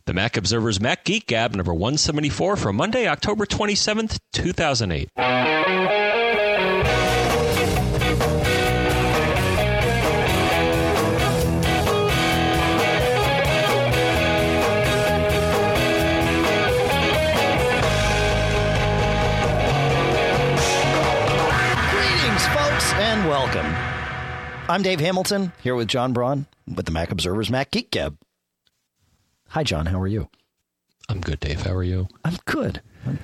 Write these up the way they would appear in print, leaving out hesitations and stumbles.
The Mac Observer's Mac Geek Gab number 174 for Monday, October 27th, 2008. Greetings, folks, and welcome. I'm Dave Hamilton, here with John Braun with the Mac Observer's Mac Geek Gab. Hi, John. How are you? I'm good, Dave. How are you? I'm good.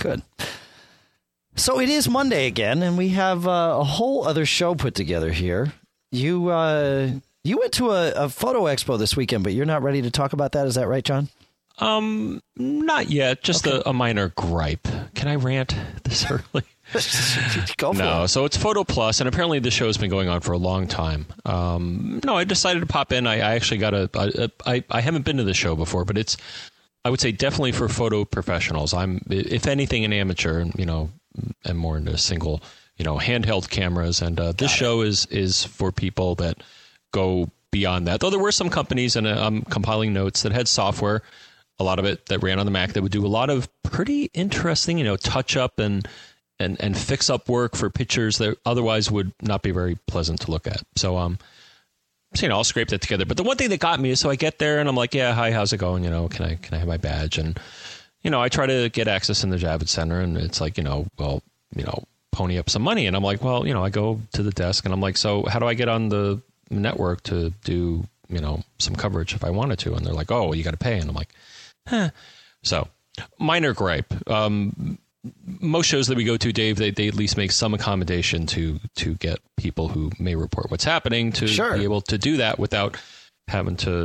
So it is Monday again, and we have a whole other show put together here. You went to a photo expo this weekend, but you're not ready to talk about that. Is that right, John? Not yet. Just Okay. a minor gripe. Can I rant this early? Go for No, it. so it's Photo Plus, and apparently the show's been going on for a long time. No, I decided to pop in. I actually got I haven't been to the show before, but it's, I would say, definitely for photo professionals. I'm, if anything, an amateur, and more into single, handheld cameras. And this show is for people that go beyond that. Though there were some companies, and I'm compiling notes, that had software, a lot of it that ran on the Mac, that would do a lot of pretty interesting, touch up and fix up work for pictures that otherwise would not be very pleasant to look at. So, I'll scrape that together. But the one thing that got me is, so I get there and I'm like, yeah, hi, how's it going? Can I have my badge? And, I try to get access in the Javits Center, and it's like, pony up some money. And I'm like, well, I go to the desk and I'm like, so how do I get on the network to do, some coverage if I wanted to? And they're like, oh, well, you got to pay. And I'm like, So, minor gripe. Most shows that we go to, Dave, they at least make some accommodation to get people who may report what's happening to be able to do that without having to,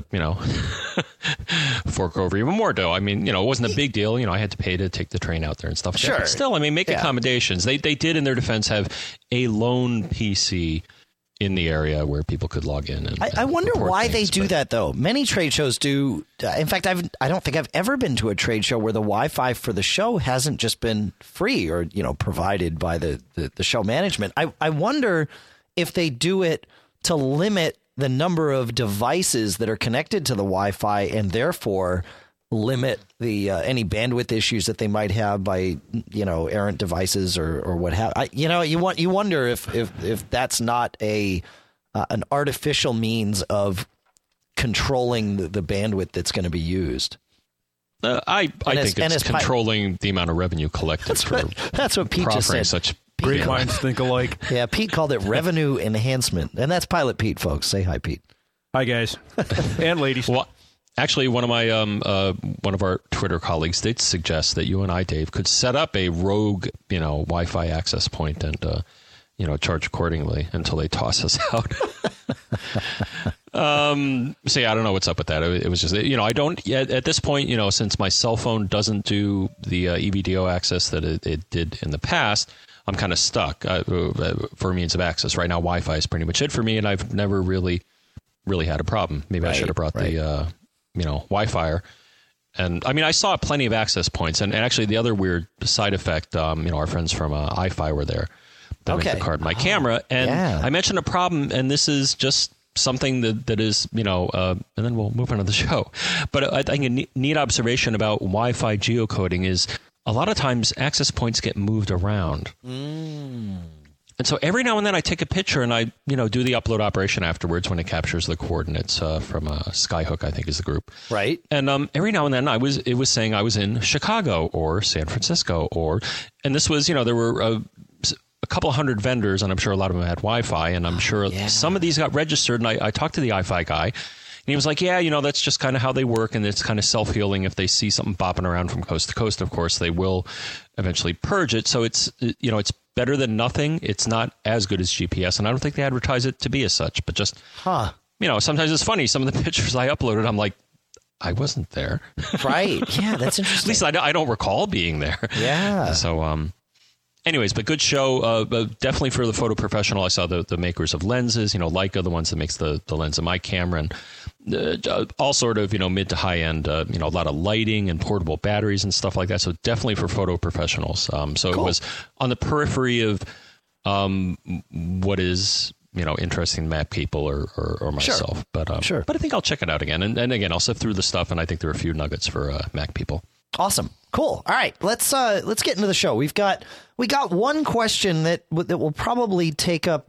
fork over even more dough. I mean, it wasn't a big deal. I had to pay to take the train out there and stuff like that. But still, make accommodations. They did, in their defense, have a lone PC in the area where people could log in. And I wonder why things, they do that, though. Many trade shows do. In fact, I don't think I've ever been to a trade show where the Wi-Fi for the show hasn't just been free or, provided by the show management. I wonder if they do it to limit the number of devices that are connected to the Wi-Fi, and therefore limit the any bandwidth issues that they might have by errant devices or what have you wonder if that's not an artificial means of controlling the bandwidth that's going to be used. I think it's controlling the amount of revenue collected. That's what Pete just said. Such great minds think alike. Yeah, Pete called it revenue enhancement, and that's Pilot Pete, folks. Say hi, Pete. Hi, guys and ladies. Well, actually, one of our Twitter colleagues did suggest that you and I, Dave, could set up a rogue, Wi-Fi access point and, charge accordingly until they toss us out. So yeah, I don't know what's up with that. It was just, I don't at this point, since my cell phone doesn't do the EVDO access that it did in the past, I'm kind of stuck for means of access. Right now, Wi-Fi is pretty much it for me, and I've never really had a problem. Maybe I should have brought the Wi-Fi. And I saw plenty of access points. And actually, the other weird side effect, our friends from iFi were there. They went to card my camera. And I mentioned a problem, and this is just something that is, and then we'll move on to the show. But I think a neat observation about Wi-Fi geocoding is a lot of times access points get moved around. And so every now and then I take a picture and I, do the upload operation afterwards when it captures the coordinates from Skyhook, I think is the group. Right. And every now and then it was saying I was in Chicago or San Francisco and this was, there were a couple hundred vendors, and I'm sure a lot of them had Wi-Fi, and I'm sure some of these got registered. And I talked to the iFi guy, and he was like, yeah, that's just kind of how they work, and it's kind of self-healing. If they see something bopping around from coast to coast, of course, they will eventually purge it. So it's, it's better than nothing. It's not as good as GPS, and I don't think they advertise it to be as such, but just, sometimes it's funny. Some of the pictures I uploaded, I'm like, I wasn't there. Right. Yeah, that's interesting. At least I don't recall being there. Yeah. So, anyways, but good show. Definitely for the photo professional. I saw the makers of lenses, Leica, the ones that makes the lens of my camera, and all sort of, mid to high end, a lot of lighting and portable batteries and stuff like that. So definitely for photo professionals. So cool. It was on the periphery of what is, interesting Mac people or myself. Sure. But I think I'll check it out again. And again, I'll sift through the stuff, and I think there are a few nuggets for Mac people. Awesome. Cool. All right. Let's get into the show. We got one question that will probably take up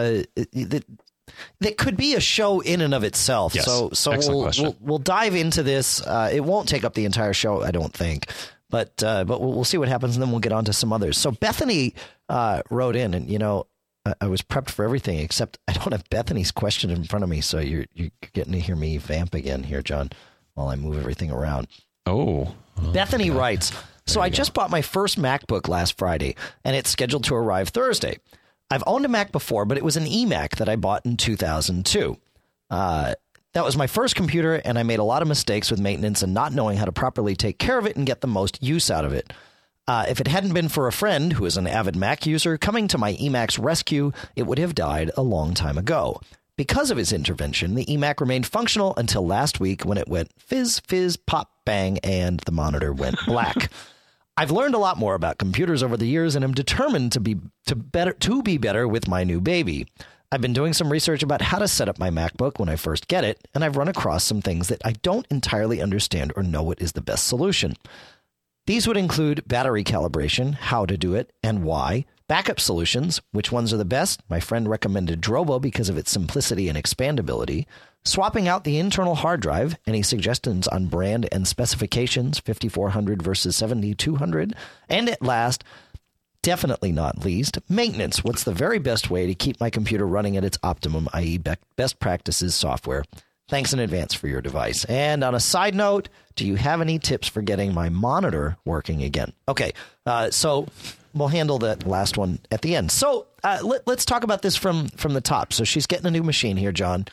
that could be a show in and of itself. Yes. So we'll dive into this. It won't take up the entire show, I don't think. But we'll see what happens, and then we'll get on to some others. So Bethany wrote in, and I was prepped for everything except I don't have Bethany's question in front of me. So you're getting to hear me vamp again here, John, while I move everything around. Oh. Bethany writes, so I just bought my first MacBook last Friday, and it's scheduled to arrive Thursday. I've owned a Mac before, but it was an eMac that I bought in 2002. That was my first computer, and I made a lot of mistakes with maintenance and not knowing how to properly take care of it and get the most use out of it. If it hadn't been for a friend who is an avid Mac user coming to my eMac's rescue, it would have died a long time ago. Because of his intervention, the eMac remained functional until last week when it went fizz, fizz, pop, bang, and the monitor went black. I've learned a lot more about computers over the years and am determined to be better with my new baby. I've been doing some research about how to set up my MacBook when I first get it, and I've run across some things that I don't entirely understand or know what is the best solution. These would include battery calibration, how to do it, and why, backup solutions, which ones are the best. My friend recommended Drobo because of its simplicity and expandability. Swapping out the internal hard drive. Any suggestions on brand and specifications, 5400 versus 7200. And at last, definitely not least, maintenance. What's the very best way to keep my computer running at its optimum, i.e. best practices software? Thanks in advance for your device. And on a side note, do you have any tips for getting my monitor working again? Okay, so we'll handle that last one at the end. So let's talk about this from the top. So she's getting a new machine here, John.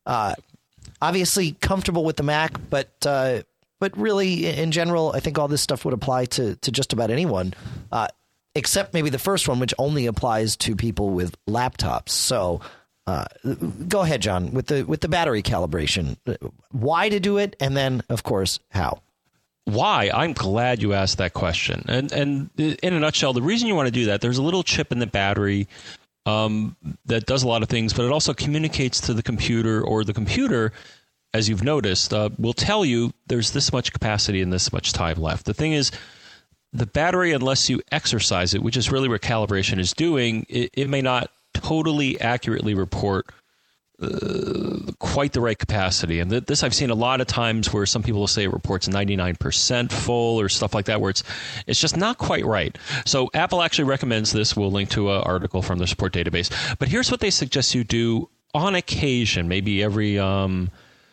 Obviously comfortable with the Mac, but really in general, I think all this stuff would apply to just about anyone, except maybe the first one, which only applies to people with laptops. So go ahead, John, with the battery calibration. Why to do it, and then, of course, how. Why? I'm glad you asked that question. And in a nutshell, the reason you want to do that, there's a little chip in the battery that does a lot of things, but it also communicates to the computer, or the computer, as you've noticed, will tell you there's this much capacity and this much time left. The thing is, the battery, unless you exercise it, which is really what calibration is doing, it may not totally accurately report quite the right capacity. And this I've seen a lot of times where some people will say it reports 99% full or stuff like that, where it's just not quite right. So Apple actually recommends this. We'll link to an article from the support database. But here's what they suggest you do on occasion, maybe every I'll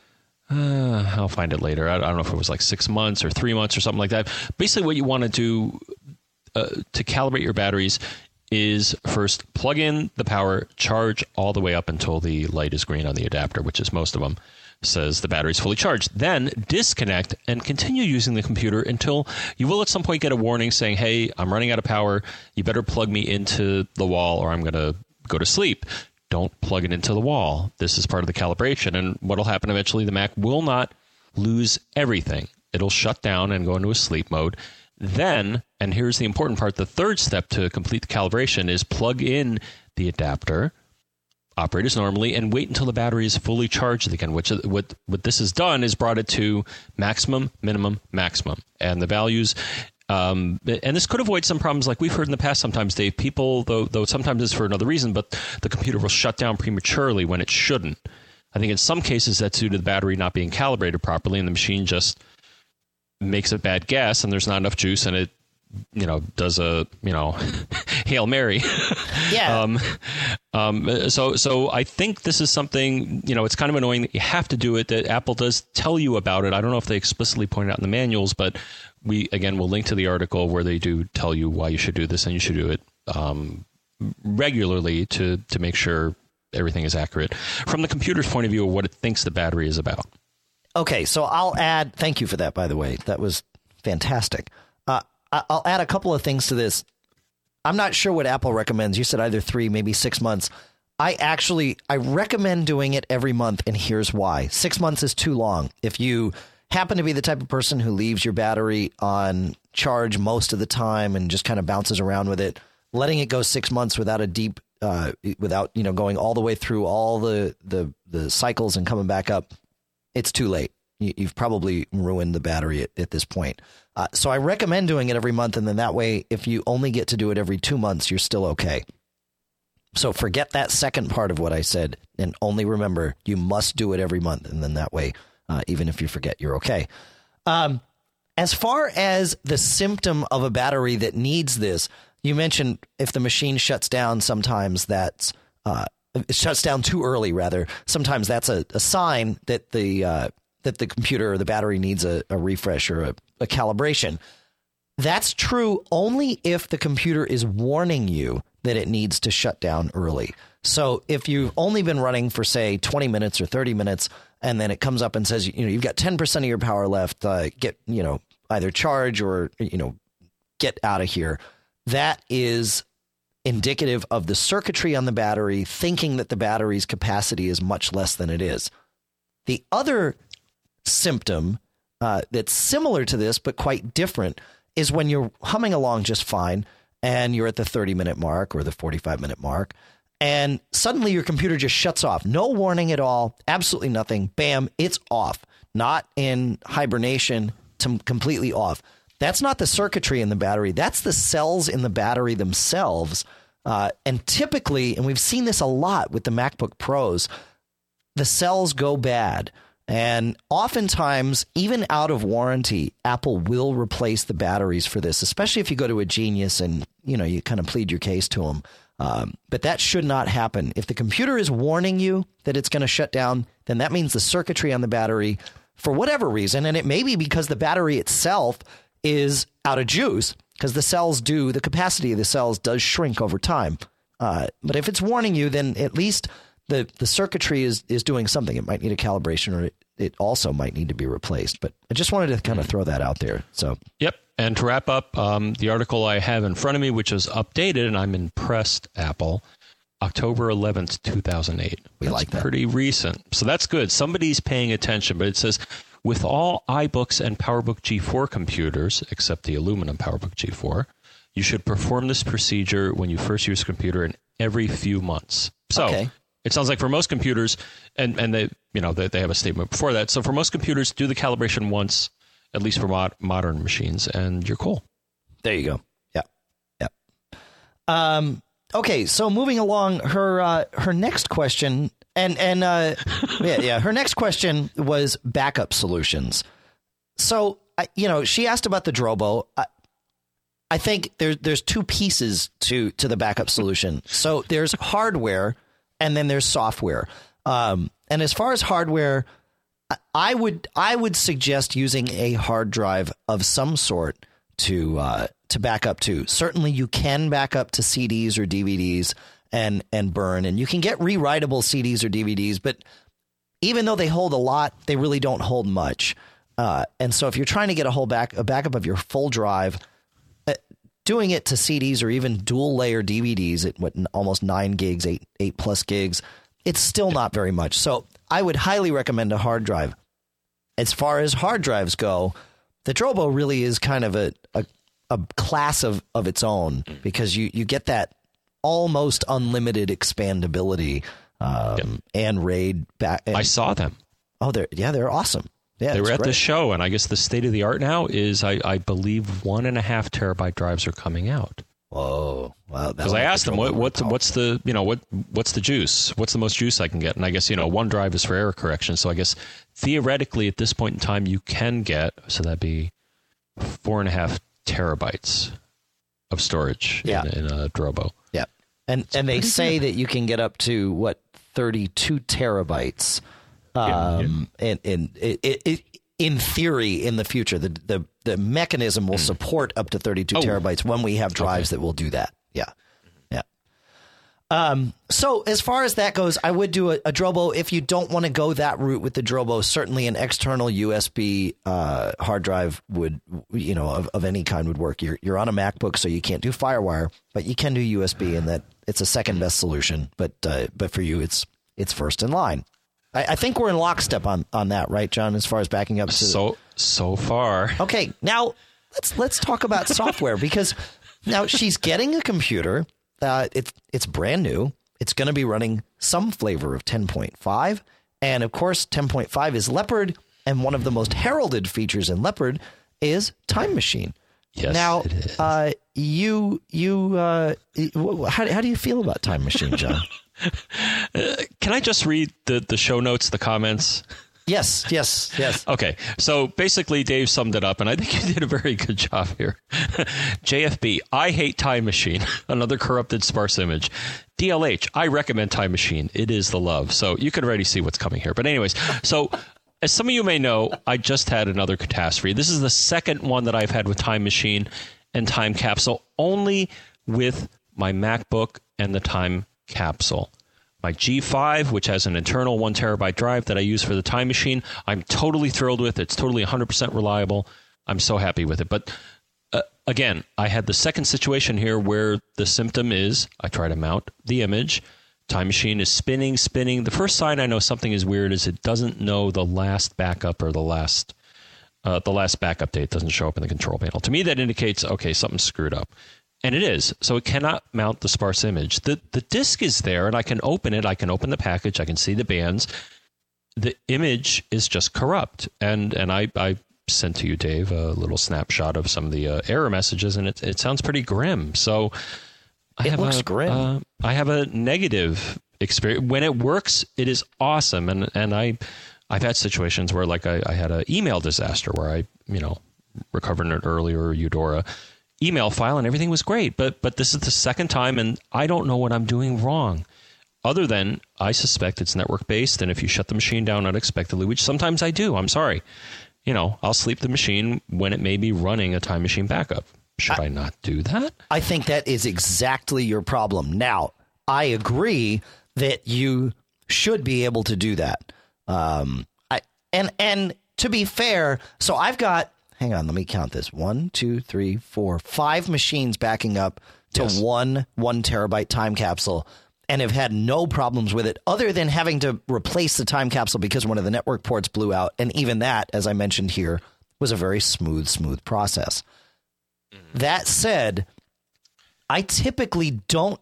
find it later. I don't know if it was like 6 months or 3 months or something like that. Basically, what you want to do to calibrate your batteries is first plug in the power, charge all the way up until the light is green on the adapter, which is most of them, says the battery's fully charged. Then disconnect and continue using the computer until you will at some point get a warning saying, hey, I'm running out of power. You better plug me into the wall or I'm going to go to sleep. Don't plug it into the wall. This is part of the calibration. And what will happen eventually, the Mac will not lose everything. It'll shut down and go into a sleep mode. Then, and here's the important part, the third step to complete the calibration is plug in the adapter, operate as normally, and wait until the battery is fully charged again, which what this has done is brought it to maximum, minimum, maximum. And the values, and this could avoid some problems like we've heard in the past sometimes, Dave. People, though sometimes it's for another reason, but the computer will shut down prematurely when it shouldn't. I think in some cases that's due to the battery not being calibrated properly and the machine just makes a bad guess and there's not enough juice and it, does a, Hail Mary. Yeah. So I think this is something, it's kind of annoying that you have to do it, that Apple does tell you about it. I don't know if they explicitly point it out in the manuals, but we'll link to the article where they do tell you why you should do this, and you should do it regularly to make sure everything is accurate from the computer's point of view of what it thinks the battery is about. Okay, so I'll add, thank you for that, by the way. That was fantastic. I'll add a couple of things to this. I'm not sure what Apple recommends. You said either 3, maybe 6 months. I recommend doing it every month, and here's why. 6 months is too long. If you happen to be the type of person who leaves your battery on charge most of the time and just kind of bounces around with it, letting it go 6 months without a deep without going all the way through all the cycles and coming back up, it's too late. You've probably ruined the battery at this point. So I recommend doing it every month, and then that way, if you only get to do it every 2 months, you're still okay. So forget that second part of what I said, and only remember you must do it every month, and then that way, even if you forget, you're okay. As far as the symptom of a battery that needs this, you mentioned if the machine shuts down, sometimes that's it shuts down too early. Rather, sometimes that's a sign that the computer or the battery needs a refresh or a calibration. That's true only if the computer is warning you that it needs to shut down early. So if you've only been running for, say, 20 minutes or 30 minutes, and then it comes up and says, you've got 10% of your power left, get, either charge or, get out of here. That is indicative of the circuitry on the battery thinking that the battery's capacity is much less than it is. The other symptom that's similar to this, but quite different, is when you're humming along just fine and you're at the 30-minute mark or the 45-minute mark, and suddenly your computer just shuts off. No warning at all. Absolutely nothing. Bam, it's off. Not in hibernation, to completely off. That's not the circuitry in the battery. That's the cells in the battery themselves. And typically, and we've seen this a lot with the MacBook Pros, the cells go bad. And oftentimes, even out of warranty, Apple will replace the batteries for this, especially if you go to a Genius and, you kind of plead your case to them. But that should not happen. If the computer is warning you that it's going to shut down, then that means the circuitry on the battery, for whatever reason, and it may be because the battery itself is out of juice, because the capacity of the cells does shrink over time. But if it's warning you, then at least the circuitry is doing something. It might need a calibration, or it also might need to be replaced. But I just wanted to kind of throw that out there. So yep. And to wrap up, the article I have in front of me, which is updated, and I'm impressed, Apple, October 11th, 2008. We like that. Pretty recent. So that's good. Somebody's paying attention. But it says, with all iBooks and PowerBook G4 computers, except the aluminum PowerBook G4, you should perform this procedure when you first use a computer in every few months. So It sounds like for most computers, and they have a statement before that. So for most computers, do the calibration once, at least for modern machines, and you're cool. There you go. Yeah. Okay, so moving along, her next question, her next question was backup solutions. So she asked about the Drobo. I think there's two pieces to the backup solution. So there's hardware, and then there's software. And as far as hardware, I would suggest using a hard drive of some sort to back up to. Certainly, you can back up to CDs or DVDs and burn, and you can get rewritable CDs or DVDs. But even though they hold a lot, they really don't hold much. And so, if you're trying to get a backup of your full drive, doing it to CDs or even dual layer DVDs at almost 9 gigs, 8 plus gigs, it's still not very much. So I would highly recommend a hard drive. As far as hard drives go, the Drobo really is kind of a class of its own, because you get that almost unlimited expandability and RAID back. I saw them. Oh, they're awesome. Yeah, they were at the show, and I guess the state of the art now is I believe 1.5 terabyte drives are coming out. Whoa! Wow! Because I asked them what's the juice? What's the most juice I can get? And I guess one drive is for error correction. So I guess theoretically at this point in time you can get, so that'd be 4.5 terabytes of storage in a Drobo. Yeah, and they say that you can get up to 32 terabytes. In theory, in the future, the mechanism will support up to 32 terabytes when we have drives that will do that. Yeah. So as far as that goes, I would do a Drobo. If you don't want to go that route with the Drobo, certainly an external USB hard drive would, of any kind would work. You're on a MacBook, so you can't do FireWire, but you can do USB, and that it's a second best solution. But for you, it's first in line. I think we're in lockstep on that, right, John? As far as backing up to so far. Okay, now let's talk about software, because now she's getting a computer it's brand new. It's going to be running some flavor of 10.5. And of course, 10.5 is Leopard. And one of the most heralded features in Leopard is Time Machine. Yes, now, it is. how do you feel about Time Machine, John? Can I just read the show notes, the comments? Yes. Okay, so basically Dave summed it up, and I think you did a very good job here. JFB, I hate Time Machine, another corrupted sparse image. DLH, I recommend Time Machine. It is the love. So you can already see what's coming here. But anyways, so as some of you may know, I just had another catastrophe. This is the second one that I've had with Time Machine and Time Capsule, only with my MacBook and the Time Capsule. My G5, which has an internal 1 terabyte drive that I use for the Time Machine, I'm totally thrilled with. It's totally 100% reliable. I'm so happy with it. But again, I had the second situation here where the symptom is I try to mount the image. Time Machine is spinning. The first sign I know something is weird is it doesn't know the last backup or the last backup date doesn't show up in the control panel. To me, that indicates, okay, something's screwed up. And it is. So it cannot mount the sparse image. The disk is there, and I can open it. I can open the package. I can see the bands. The image is just corrupt. And I sent to you, Dave, a little snapshot of some of the error messages, and it sounds pretty grim. So it looks grim. I have a negative experience. When it works, it is awesome. And I've had situations where, like, I had an email disaster where I, recovered an earlier Eudora email file and everything was great. But this is the second time, and I don't know what I'm doing wrong. Other than I suspect it's network based, and if you shut the machine down unexpectedly, which sometimes I do, I'm sorry, I'll sleep the machine when it may be running a Time Machine backup. Should I not do that? I think that is exactly your problem. Now, I agree that you should be able to do that. And to be fair, so I've got, hang on, let me count this. 1, 2, 3, 4, 5 machines backing up to one terabyte Time Capsule and have had no problems with it other than having to replace the Time Capsule because one of the network ports blew out. And even that, as I mentioned here, was a very smooth process. That said, I typically don't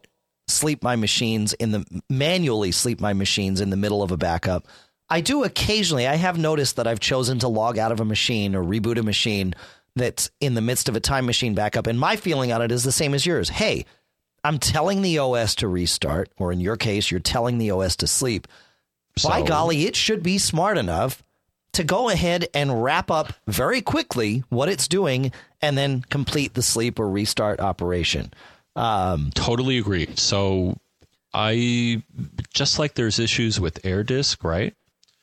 manually sleep my machines in the middle of a backup. I do occasionally. I have noticed that I've chosen to log out of a machine or reboot a machine that's in the midst of a Time Machine backup. And my feeling on it is the same as yours. Hey, I'm telling the OS to restart, or in your case, you're telling the OS to sleep. By golly, it should be smart enough to go ahead and wrap up very quickly what it's doing and then complete the sleep or restart operation. Totally agree. So just like there's issues with AirDisk, right?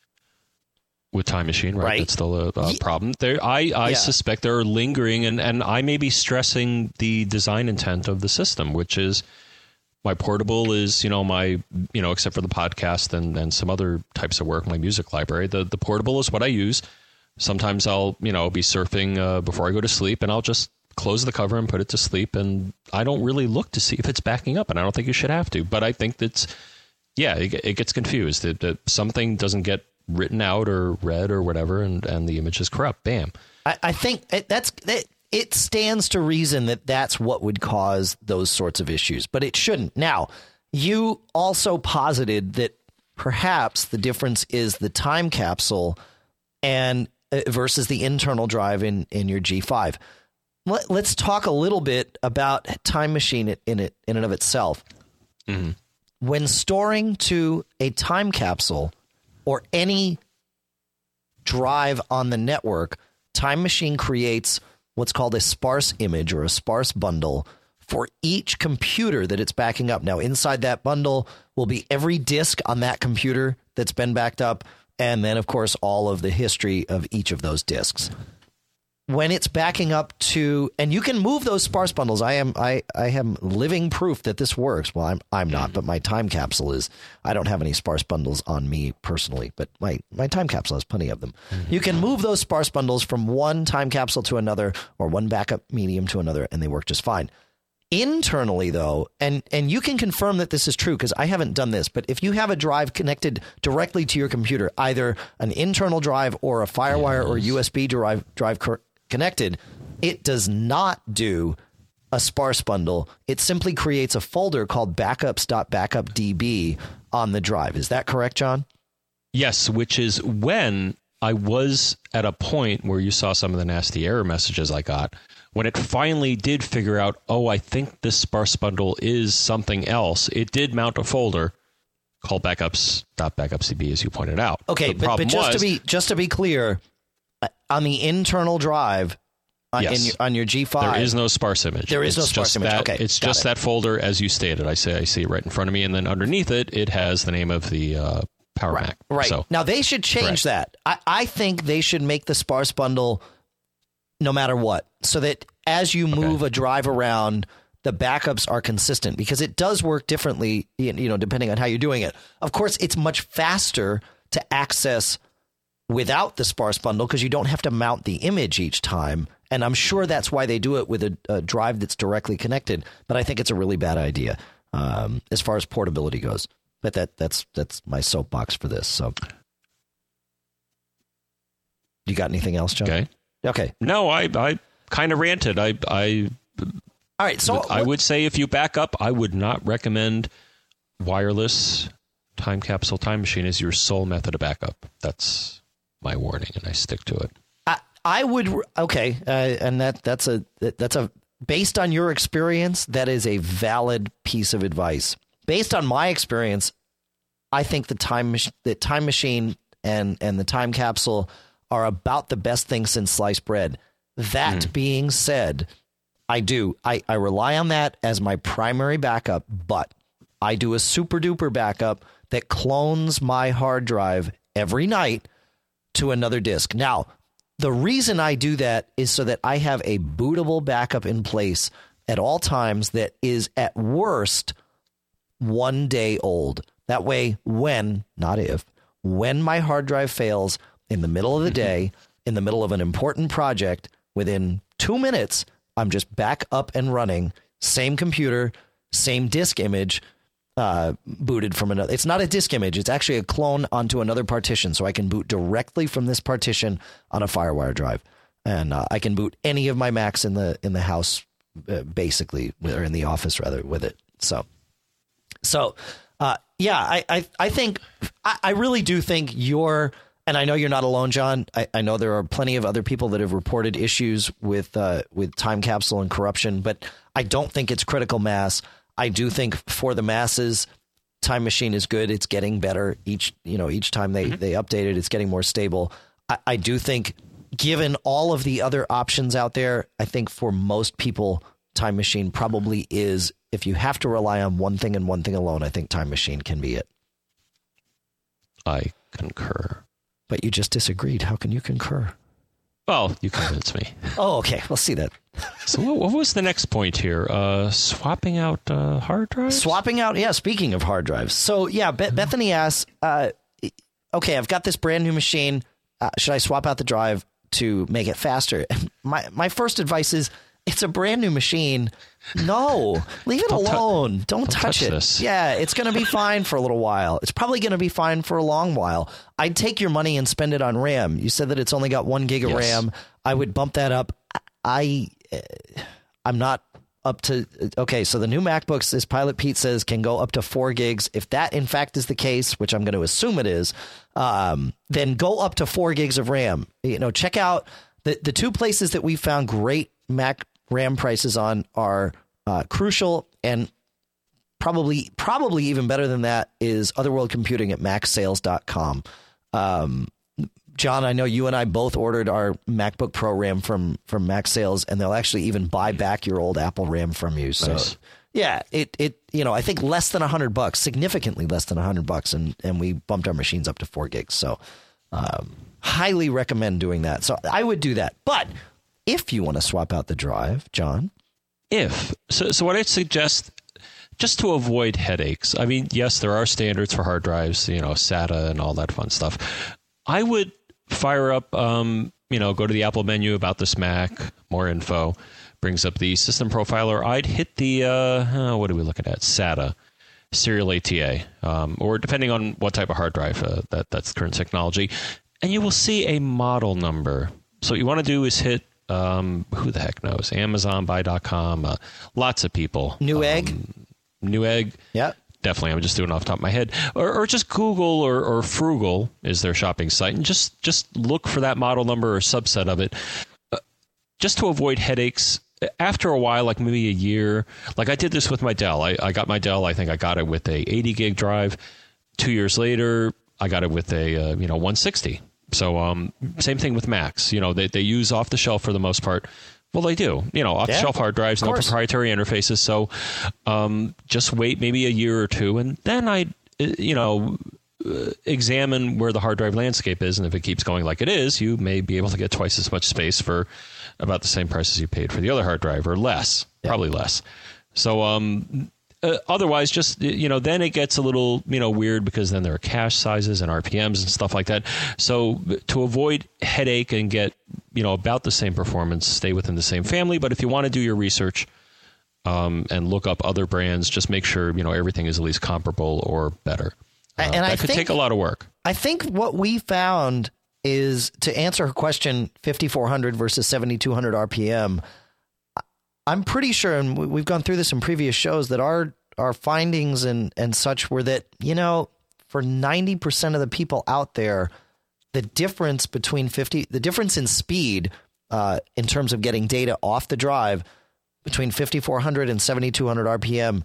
With Time Machine, right? That's still a problem. I suspect there are lingering, and I may be stressing the design intent of the system, which is my portable is, except for the podcast and some other types of work, my music library, the portable is what I use. Sometimes I'll, be surfing before I go to sleep, and I'll just close the cover and put it to sleep, and I don't really look to see if it's backing up, and I don't think you should have to. But I think it gets confused. That something doesn't get written out or read or whatever, and the image is corrupt. Bam. I think it stands to reason that that's what would cause those sorts of issues, but it shouldn't. Now, you also posited that perhaps the difference is the Time Capsule and versus the internal drive in your G5. Let's talk a little bit about Time Machine in and of itself. Mm-hmm. When storing to a Time Capsule or any drive on the network, Time Machine creates what's called a sparse image or a sparse bundle for each computer that it's backing up. Now, inside that bundle will be every disk on that computer that's been backed up, and then, of course, all of the history of each of those disks. When it's backing up to, and you can move those sparse bundles. I am living proof that this works. Well, I'm not, but my Time Capsule is. I don't have any sparse bundles on me personally, but my Time Capsule has plenty of them. Mm-hmm. You can move those sparse bundles from one Time Capsule to another, or one backup medium to another, and they work just fine. Internally, though, and you can confirm that this is true because I haven't done this, but if you have a drive connected directly to your computer, either an internal drive or a FireWire or USB drive connected, it does not do a sparse bundle, it simply creates a folder called backups.backupdb on the drive. Is that correct, John? Yes, which is when I was at a point where you saw some of the nasty error messages I got. When it finally did figure out, I think this sparse bundle is something else, it did mount a folder called backups.backupdb, as you pointed out. Okay, but just to be clear, on the internal drive on your G5, there is no sparse image. There is no sparse image. Okay, it's just that folder as you stated. I see it right in front of me, and then underneath it has the name of the Power Mac. Right. So, now they should change that. I think they should make the sparse bundle no matter what, so that as you move a drive around, the backups are consistent, because it does work differently, depending on how you're doing it. Of course, it's much faster to access without the sparse bundle because you don't have to mount the image each time. And I'm sure that's why they do it with a drive that's directly connected. But I think it's a really bad idea as far as portability goes. But that's my soapbox for this. So, you got anything else, John? Okay. No, I kind of ranted. All right. So I would say if you back up, I would not recommend wireless time capsule time machine as your sole method of backup. That's my warning, and I stick to it. I would. Okay. And that's a based on your experience, that is a valid piece of advice. Based on my experience, I think the time machine and the time capsule are about the best thing since sliced bread. That being said, I rely on that as my primary backup, but I do a super duper backup that clones my hard drive every night to another disk. Now, the reason I do that is so that I have a bootable backup in place at all times that is at worst 1 day old. That way, when my hard drive fails in the middle of the day, in the middle of an important project, within 2 minutes, I'm just back up and running. Same computer, same disk image, booted from another. It's not a disk image. It's actually a clone onto another partition. So I can boot directly from this partition on a FireWire drive. And I can boot any of my Macs in the house, basically, or in the office, rather, with it. So I think, I really do think and I know you're not alone, John. I know there are plenty of other people that have reported issues with time capsule and corruption, but I don't think it's critical mass. I do think for the masses, Time Machine is good. It's getting better each time they update it. It's getting more stable. I do think, given all of the other options out there, I think for most people, Time Machine probably is. If you have to rely on one thing and one thing alone, I think Time Machine can be it. I concur. But you just disagreed. How can you concur? Well, you convinced me. Oh, okay. We'll see that. So what was the next point here? Swapping out hard drives? Swapping out, yeah, speaking of hard drives. So, yeah, Bethany asks, okay, I've got this brand new machine. Should I swap out the drive to make it faster? My first advice is, it's a brand new machine. No, leave it alone. Don't touch it. This. Yeah, it's going to be fine for a little while. It's probably going to be fine for a long while. I'd take your money and spend it on RAM. You said that it's only got 1 gig of RAM. I would bump that up. I'm not up to. Okay, so the new MacBooks, as Pilot Pete says, can go up to 4 gigs. If that, in fact, is the case, which I'm going to assume it is, then go up to 4 gigs of RAM. Check out the two places that we found great Mac RAM prices on are Crucial, and probably even better than that is Otherworld Computing at macsales.com. John, I know you and I both ordered our MacBook Pro RAM from Mac Sales, and they'll actually even buy back your old Apple RAM from you. So, nice. Yeah, I think less than $100, significantly less than $100, and we bumped our machines up to 4 gigs. So, highly recommend doing that. So I would do that, but if you want to swap out the drive, John? So what I'd suggest, just to avoid headaches, I mean, yes, there are standards for hard drives, SATA and all that fun stuff. I would fire up, go to the Apple menu, about this Mac, more info, brings up the system profiler. I'd hit the, what are we looking at? SATA, serial ATA, or depending on what type of hard drive, that's the current technology. And you will see a model number. So what you want to do is hit Who the heck knows? Amazon, buy.com, lots of people. Newegg. Yeah. Definitely. I'm just doing it off the top of my head. Or just Google or Frugal is their shopping site. And just look for that model number or subset of it. Just to avoid headaches. After a while, like maybe a year, like I did this with my Dell. I got my Dell. I think I got it with a 80 gig drive. 2 years later, I got it with a 160. So same thing with Macs. They use off the shelf for the most part. Well, they do. Off the shelf hard drives, no proprietary interfaces. So just wait maybe a year or two, and then I examine where the hard drive landscape is, and if it keeps going like it is, you may be able to get twice as much space for about the same price as you paid for the other hard drive, or less, probably less. So otherwise, just then it gets a little weird, because then there are cache sizes and RPMs and stuff like that. So to avoid headache and get about the same performance, stay within the same family. But if you want to do your research and look up other brands, just make sure everything is at least comparable or better. And that could take a lot of work. I think what we found is, to answer her question, 5,400 versus 7,200 RPM. I'm pretty sure, and we've gone through this in previous shows, that our findings and such were that, for 90% of the people out there, the difference in speed in terms of getting data off the drive between 5,400 and 7,200 RPM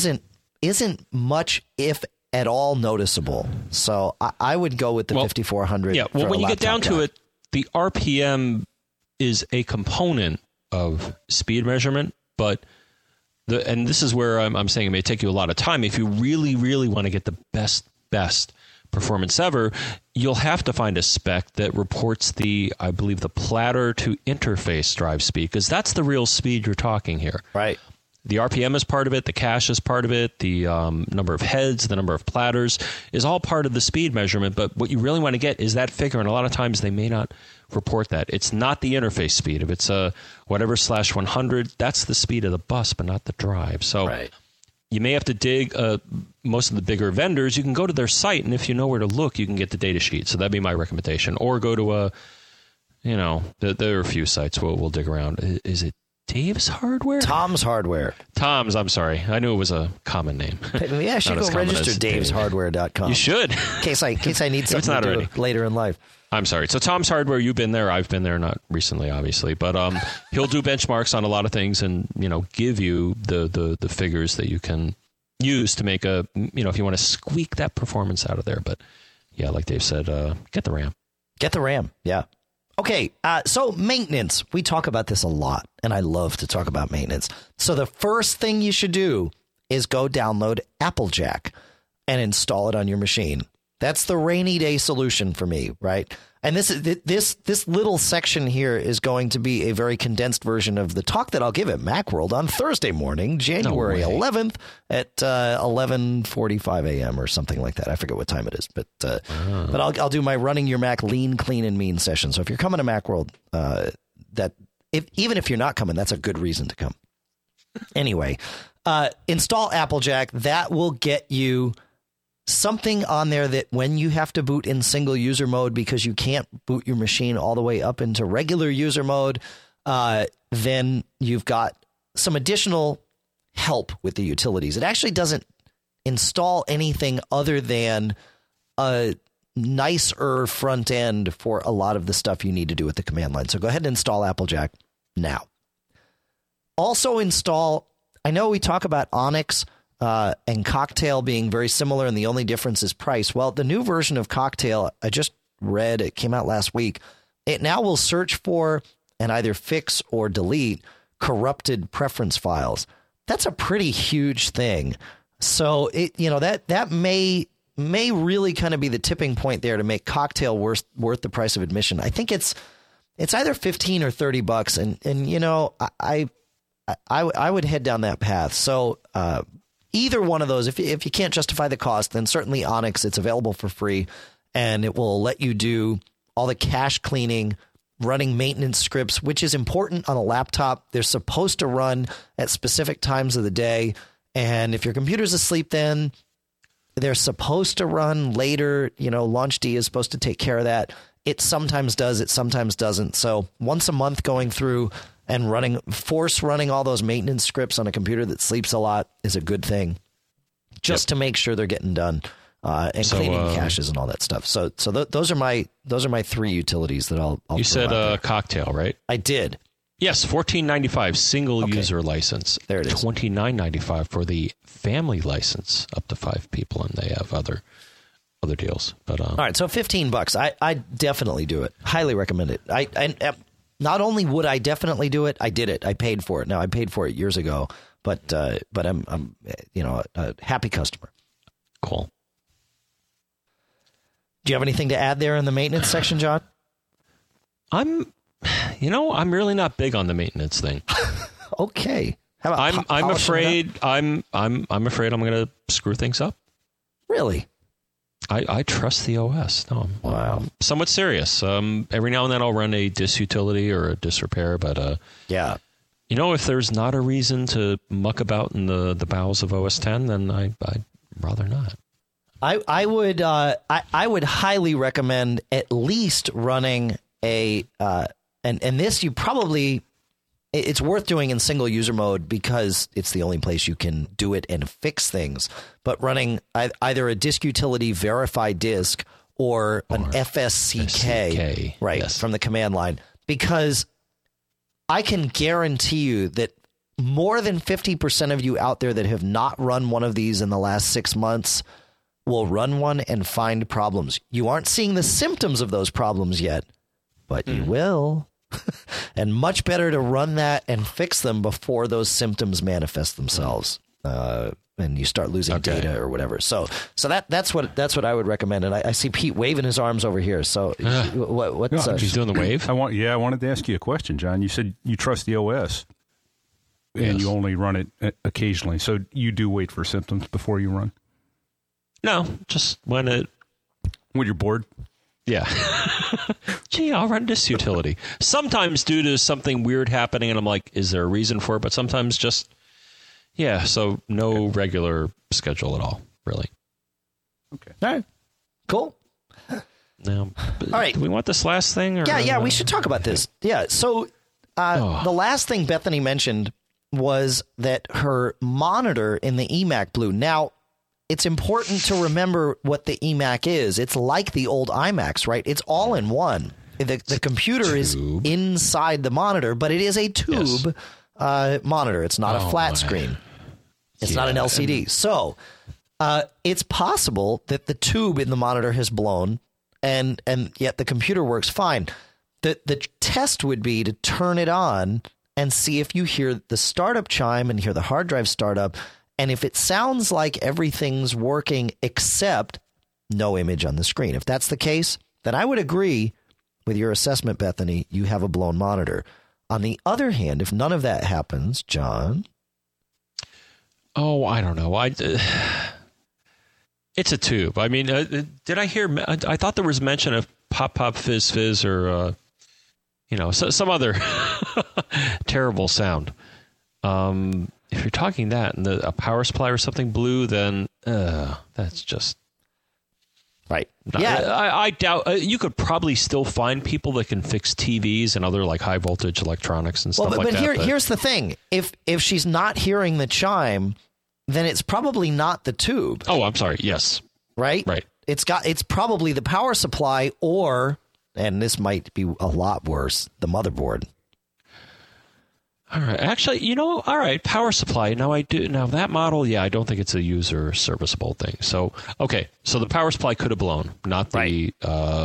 isn't much, if at all, noticeable. So I would go with the 5,400. Yeah. Well, when you get down to it, the RPM is a component of speed measurement, but and this is where I'm saying it may take you a lot of time. If you really, really want to get the best performance ever, you'll have to find a spec that reports I believe the platter to interface drive speed, because that's the real speed you're talking here. Right. The RPM is part of it. The cache is part of it. The number of heads, the number of platters is all part of the speed measurement. But what you really want to get is that figure. And a lot of times they may not report that. It's not the interface speed. If it's whatever /100, that's the speed of the bus, but not the drive. So you may have to dig. Most of the bigger vendors, you can go to their site, and if you know where to look, you can get the data sheet. So that'd be my recommendation. Or go to there are a few sites we'll dig around. Is it Dave's Hardware? Tom's Hardware. Tom's, I'm sorry. I knew it was a common name. Yeah, I should go register daveshardware.com. You should. In case I need something to do later in life. I'm sorry. So Tom's Hardware, you've been there. I've been there, not recently, obviously. But he'll do benchmarks on a lot of things and, give you the figures that you can use to make if you want to squeak that performance out of there. But, yeah, like Dave said, get the RAM. Get the RAM, yeah. Okay, so maintenance. We talk about this a lot, and I love to talk about maintenance. So the first thing you should do is go download Applejack and install it on your machine. That's the rainy day solution for me, right? And this little section here is going to be a very condensed version of the talk that I'll give at Macworld on Thursday morning, January 11th at 11:45 a.m. or something like that. I forget what time it is, but I'll do my Running Your Mac Lean, Clean, and Mean session. So if you're coming to Macworld, even if you're not coming, that's a good reason to come. Anyway, install Applejack. That will get you something on there that when you have to boot in single user mode because you can't boot your machine all the way up into regular user mode, then you've got some additional help with the utilities. It actually doesn't install anything other than a nicer front end for a lot of the stuff you need to do with the command line. So go ahead and install Applejack now. Also install, I know we talk about Onyx and Cocktail being very similar, and the only difference is price. Well, the new version of Cocktail, I just read, it came out last week. It now will search for and either fix or delete corrupted preference files. That's a pretty huge thing. So that may really kind of be the tipping point there to make Cocktail worth the price of admission. I think it's either $15 or $30, and I would head down that path. So either one of those, if you can't justify the cost, then certainly Onyx, it's available for free, and it will let you do all the cache cleaning, running maintenance scripts, which is important on a laptop. They're supposed to run at specific times of the day, and if your computer's asleep, then they're supposed to run later. LaunchD is supposed to take care of that. it sometimes does, it sometimes doesn't. So once a month going through and running all those maintenance scripts on a computer that sleeps a lot is a good thing, just to make sure they're getting done, and cleaning caches and all that stuff. So those are my 3 utilities that I'll You said Cocktail, right? I did. Yes, $14.95 single user license. There it is. $29.95 for the family license, up to 5 people, and they have other deals. But all right, so $15. I definitely do it. Highly recommend it. I not only would I definitely do it, I did it. I paid for it. Now I paid for it years ago, but I'm a happy customer. Cool. Do you have anything to add there in the maintenance section, John? I'm really not big on the maintenance thing. Okay. How about I'm afraid I'm afraid I'm going to screw things up. Really? I trust the OS. No, wow. Somewhat serious. Every now and then I'll run a disutility or a disrepair, but yeah. If there's not a reason to muck about in the bowels of OS 10, then I'd rather not. I would highly recommend at least running a and this you probably, it's worth doing in single user mode because it's the only place you can do it and fix things. But running either a disk utility verify disk or an FSCK, right, yes, from the command line, because I can guarantee you that more than 50% of you out there that have not run one of these in the last 6 months will run one and find problems. You aren't seeing the symptoms of those problems yet, but you will. And much better to run that and fix them before those symptoms manifest themselves, and you start losing data or whatever. So that's what I would recommend. And I see Pete waving his arms over here. So what's he's doing the wave? I wanted to ask you a question, John. You said you trust the OS, and you only run it occasionally. So you do wait for symptoms before you run? No, just when you're bored. Yeah. Gee, I'll run this utility. Sometimes due to something weird happening, and I'm like, is there a reason for it? But sometimes just, so no regular schedule at all, really. Okay. All right. Cool. Now, all right. Do we want this last thing? Or, yeah, we should talk about this. Yeah, so the last thing Bethany mentioned was that her monitor in the eMac blew. Now, it's important to remember what the eMac is. It's like the old iMacs, right? It's all in one. The computer is inside the monitor, but it is a tube monitor. It's not a flat screen. It's not an LCD. So it's possible that the tube in the monitor has blown, and yet the computer works fine. The test would be to turn it on and see if you hear the startup chime and hear the hard drive startup. And if it sounds like everything's working except no image on the screen, if that's the case, then I would agree with your assessment, Bethany. You have a blown monitor. On the other hand, if none of that happens, John? Oh, I don't know. It's a tube. I mean, did I hear? I thought there was mention of pop, pop, fizz, fizz, or, some other terrible sound. If you're talking that and a power supply or something blew, then that's just right. I doubt you could probably still find people that can fix TVs and other like high voltage electronics and stuff like that. But here's the thing: if she's not hearing the chime, then it's probably not the tube. Oh, I'm sorry. Yes. Right. It's probably the power supply, and this might be a lot worse, the motherboard. All right. Actually, all right. Power supply. Now that model. Yeah, I don't think it's a user serviceable thing. So, okay. So the power supply could have blown, not the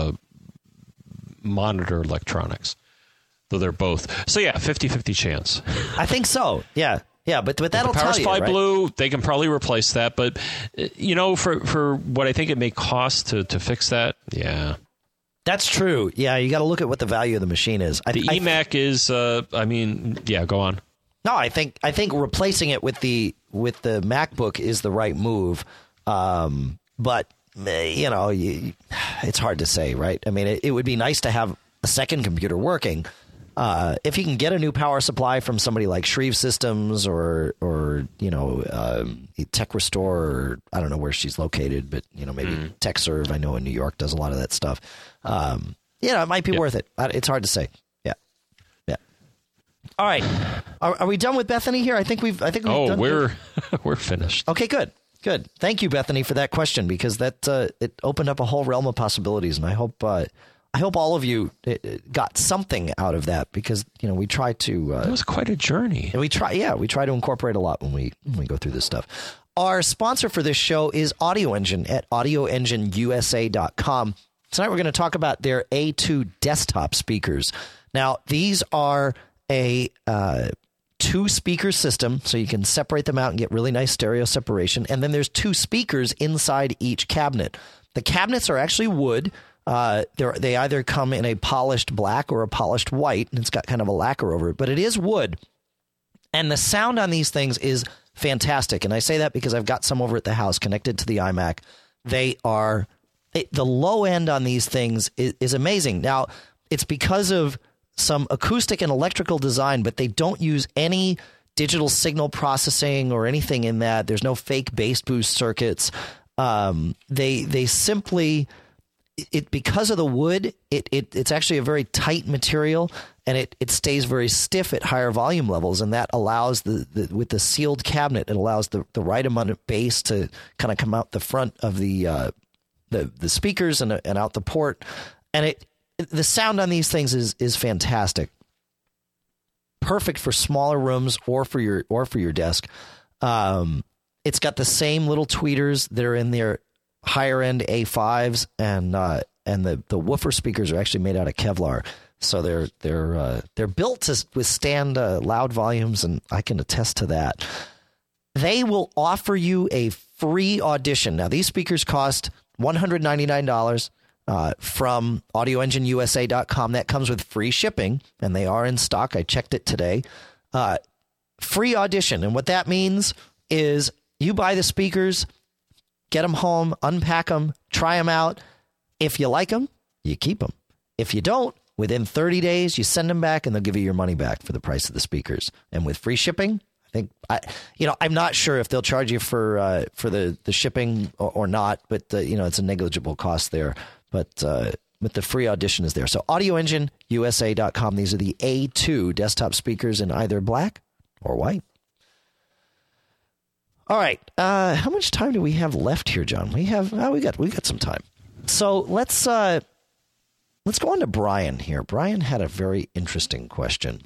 monitor electronics, though they're both. So yeah, 50-50 chance. I think so. Yeah. Yeah. But that'll tell you. The power supply blew. They can probably replace that. But, for what I think it may cost to fix that. Yeah. That's true. Yeah, you got to look at what the value of the machine is. The eMac is. Go on. No, I think replacing it with the MacBook is the right move. But it's hard to say, right? I mean, it would be nice to have a second computer working. If you can get a new power supply from somebody like Shreve Systems or Tech Restore, or I don't know where she's located, but maybe TechServe. I know in New York does a lot of that stuff. it might be worth it. It's hard to say. Yeah. All right. Are we done with Bethany here? I think we've done we're finished. Okay, good. Thank you, Bethany, for that question, because that it opened up a whole realm of possibilities, and I hope all of you got something out of that, because we try to. It was quite a journey. And we try to incorporate a lot when we go through this stuff. Our sponsor for this show is Audio Engine at audioengineusa.com. Tonight we're going to talk about their A2 desktop speakers. Now, these are a 2-speaker system, so you can separate them out and get really nice stereo separation. And then there's 2 speakers inside each cabinet. The cabinets are actually wood. They either come in a polished black or a polished white, and it's got kind of a lacquer over it, but it is wood. And the sound on these things is fantastic. And I say that because I've got some over at the house connected to the iMac. The low end on these things is amazing. Now, it's because of some acoustic and electrical design, but they don't use any digital signal processing or anything in that. There's no fake bass boost circuits. They simply... because of the wood, it's actually a very tight material, and it stays very stiff at higher volume levels, and that allows with the sealed cabinet, it allows the right amount of bass to kind of come out the front of the speakers and out the port, and the sound on these things is fantastic. Perfect for smaller rooms or for your desk. It's got the same little tweeters that are in there. Higher end A5s, and the woofer speakers are actually made out of Kevlar, so they're built to withstand loud volumes, and I can attest to that. They will offer you a free audition. Now, these speakers cost $199 from audioengineusa.com. That comes with free shipping, and they are in stock. I checked it today. Free audition, and what that means is you buy the speakers, get them home, unpack them, try them out. If you like them, you keep them. If you don't, within 30 days, you send them back and they'll give you your money back for the price of the speakers. And with free shipping, I'm not sure if they'll charge you for the shipping or not, but it's a negligible cost there. But the free audition is there. So audioengineusa.com. These are the A2 desktop speakers in either black or white. All right. How much time do we have left here, John? We got some time. So let's go on to Brian here. Brian had a very interesting question.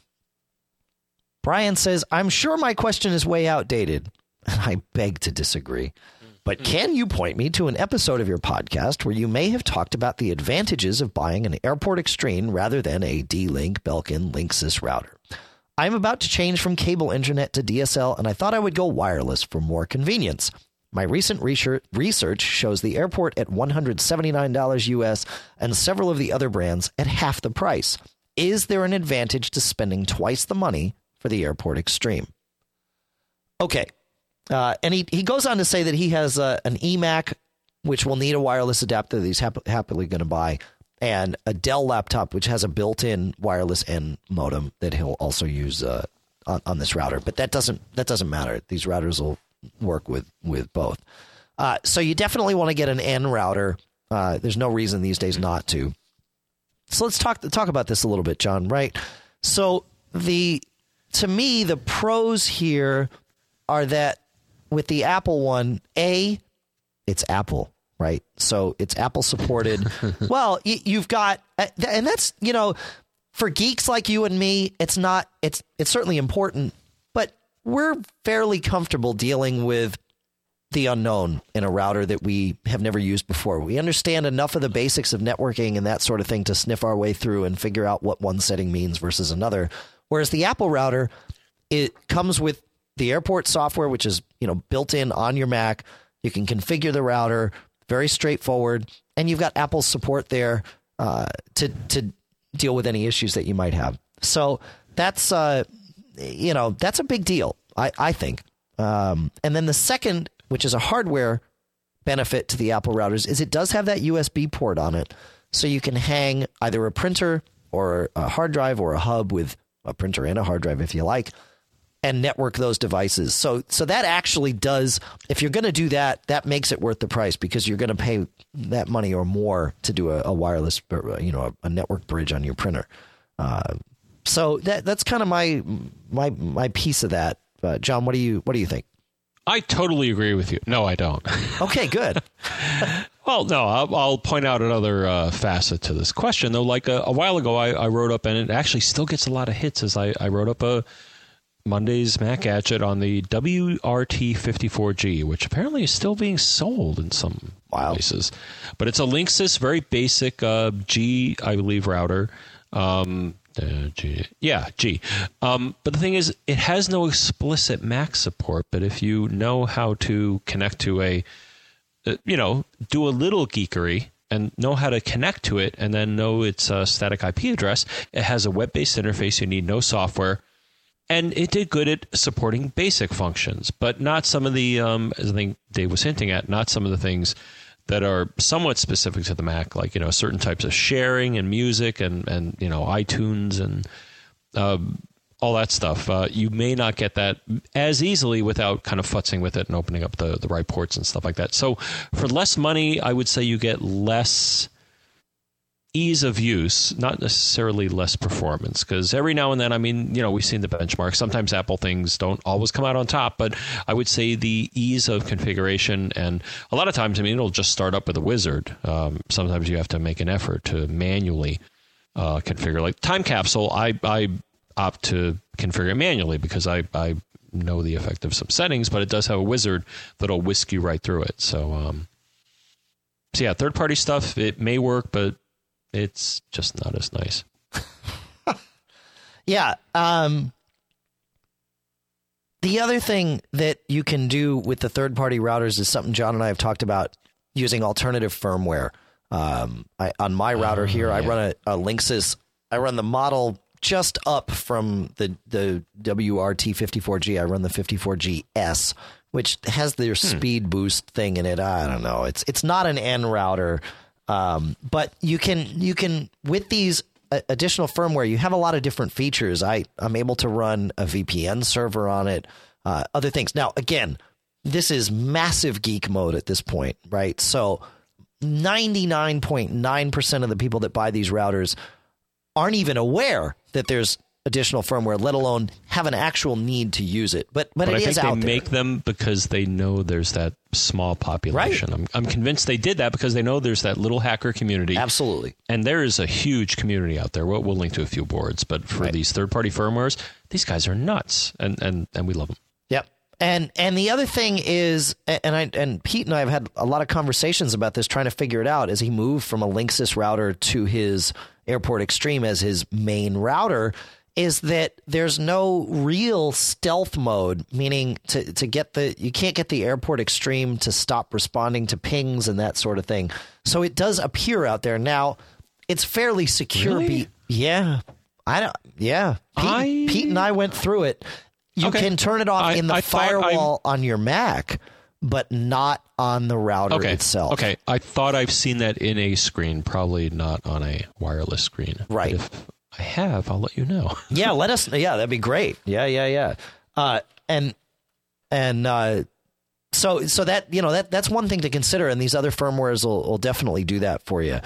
Brian says, "I'm sure my question is way outdated," and I beg to disagree. But can you point me to an episode of your podcast where you may have talked about the advantages of buying an Airport Extreme rather than a D-Link Belkin Linksys router? I'm about to change from cable internet to DSL, and I thought I would go wireless for more convenience. My recent research shows the Airport at $179 US and several of the other brands at half the price. Is there an advantage to spending twice the money for the Airport Extreme? Okay. And he goes on to say that he has an eMac, which will need a wireless adapter that he's happily going to buy, and a Dell laptop, which has a built-in wireless N modem that he'll also use on this router. But that doesn't matter. These routers will work with both. So you definitely want to get an N router. There's no reason these days not to. So let's talk about this a little bit, John. Right? So to me, the pros here are that with the Apple one, it's Apple. Right. So it's Apple supported. Well, you've got, and that's, for geeks like you and me, it's certainly important, but we're fairly comfortable dealing with the unknown in a router that we have never used before. We understand enough of the basics of networking and that sort of thing to sniff our way through and figure out what one setting means versus another. Whereas the Apple router, it comes with the Airport software, which is, built in on your Mac. You can configure the router. Very straightforward, and you've got Apple's support there to deal with any issues that you might have. So that's that's a big deal, I think. And then the second, which is a hardware benefit to the Apple routers, is it does have that USB port on it, so you can hang either a printer or a hard drive or a hub with a printer and a hard drive if you like and network those devices. So that actually does, if you're going to do that, that makes it worth the price because you're going to pay that money or more to do a wireless, a network bridge on your printer. So that's kind of my piece of that. John, what do you think? I totally agree with you. No, I don't. Okay, good. Well, no, I'll point out another facet to this question, though. Like a while ago, I wrote up, and it actually still gets a lot of hits, as I wrote up a Monday's Mac Gadget on the WRT54G, which apparently is still being sold in some places. But it's a Linksys, very basic G, I believe, router. G. But the thing is, it has no explicit Mac support. But if you know how to connect to do a little geekery and know how to connect to it and then know its static IP address, it has a web-based interface. You need no software. And it did good at supporting basic functions, but not some of the, as I think Dave was hinting at, not some of the things that are somewhat specific to the Mac, like, certain types of sharing and music and iTunes and all that stuff. You may not get that as easily without kind of futzing with it and opening up the right ports and stuff like that. So for less money, I would say you get less ease of use, not necessarily less performance, because every now and then, we've seen the benchmarks. Sometimes Apple things don't always come out on top, but I would say the ease of configuration, and a lot of times, it'll just start up with a wizard. Sometimes you have to make an effort to manually configure. Like Time Capsule, I opt to configure it manually because I know the effect of some settings, but it does have a wizard that'll whisk you right through it. So yeah, third-party stuff, it may work, but it's just not as nice. Yeah. The other thing that you can do with the third-party routers is something John and I have talked about, using alternative firmware. On my router here, I run a Linksys. I run the model just up from the WRT54G. I run the 54GS, which has their speed boost thing in it. I don't know. It's not an N router. But you can with these additional firmware, you have a lot of different features. I'm able to run a VPN server on it, other things. Now, again, this is massive geek mode at this point, right? So 99.9% of the people that buy these routers aren't even aware that there's additional firmware, let alone have an actual need to use it. But it is out there. They make them because they know there's that small population. Right. I'm convinced they did that because they know there's that little hacker community. Absolutely. And there is a huge community out there. We'll link to a few boards, but for these third-party firmwares, these guys are nuts, and we love them. Yep. And the other thing is, and Pete and I have had a lot of conversations about this, trying to figure it out as he moved from a Linksys router to his Airport Extreme as his main router, is that there's no real stealth mode, meaning you can't get the Airport Extreme to stop responding to pings and that sort of thing. So it does appear out there. Now, it's fairly secure. Really? Yeah. Pete and I went through it. You can turn it off in the firewall on your Mac, but not on the router itself. Okay. I thought I've seen that in a screen, probably not on a wireless screen. Right. But if I have, I'll let you know. Yeah, let us. Yeah, that'd be great. Yeah. So that that's one thing to consider, and these other firmwares will definitely do that for you.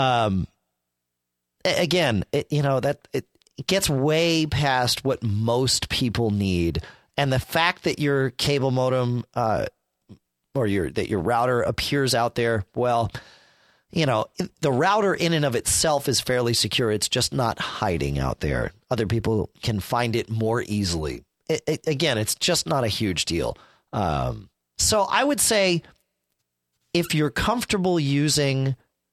Again, it gets way past what most people need, and the fact that your cable modem or your router appears out there, well, the router in and of itself is fairly secure. It's just not hiding out there. Other people can find it more easily. Again, it's just not a huge deal. So I would say if you're comfortable using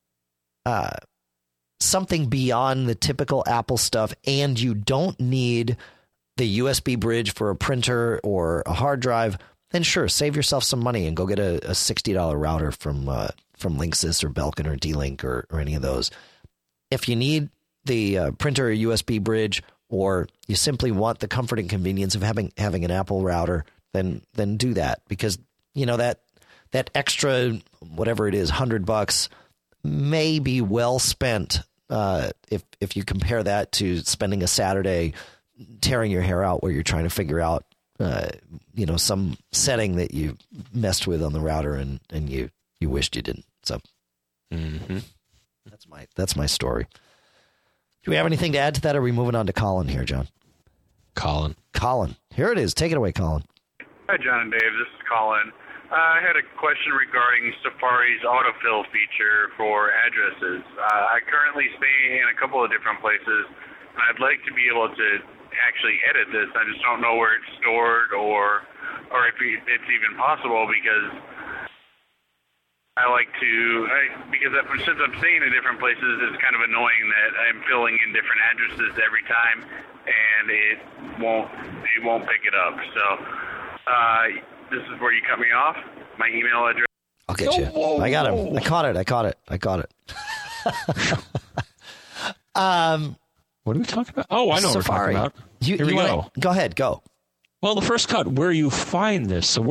something beyond the typical Apple stuff and you don't need the USB bridge for a printer or a hard drive, then sure, save yourself some money and go get a $60 router from Linksys or Belkin or D-Link or any of those. If you need the printer or USB bridge, or you simply want the comfort and convenience of having an Apple router, then do that, because that extra whatever it is, $100 may be well spent if you compare that to spending a Saturday tearing your hair out where you're trying to figure out, some setting that you messed with on the router and you wished you didn't. So that's my story. Do we have anything to add to that, or are we moving on to Colin here, John? Colin. Here it is. Take it away, Colin. Hi, John and Dave. This is Colin. I had a question regarding Safari's autofill feature for addresses. I currently stay in a couple of different places, and I'd like to be able to actually edit this. I just don't know where it's stored or if it's even possible, because since I'm staying in different places, it's kind of annoying that I'm filling in different addresses every time, and it won't pick it up. So this is where you cut me off. My email address. I'll get you. I got him. I caught it. What are we talking about? Oh, I know Safari. what we're talking about. Here we go. Go ahead. Go. Well, the first cut, where you find this. So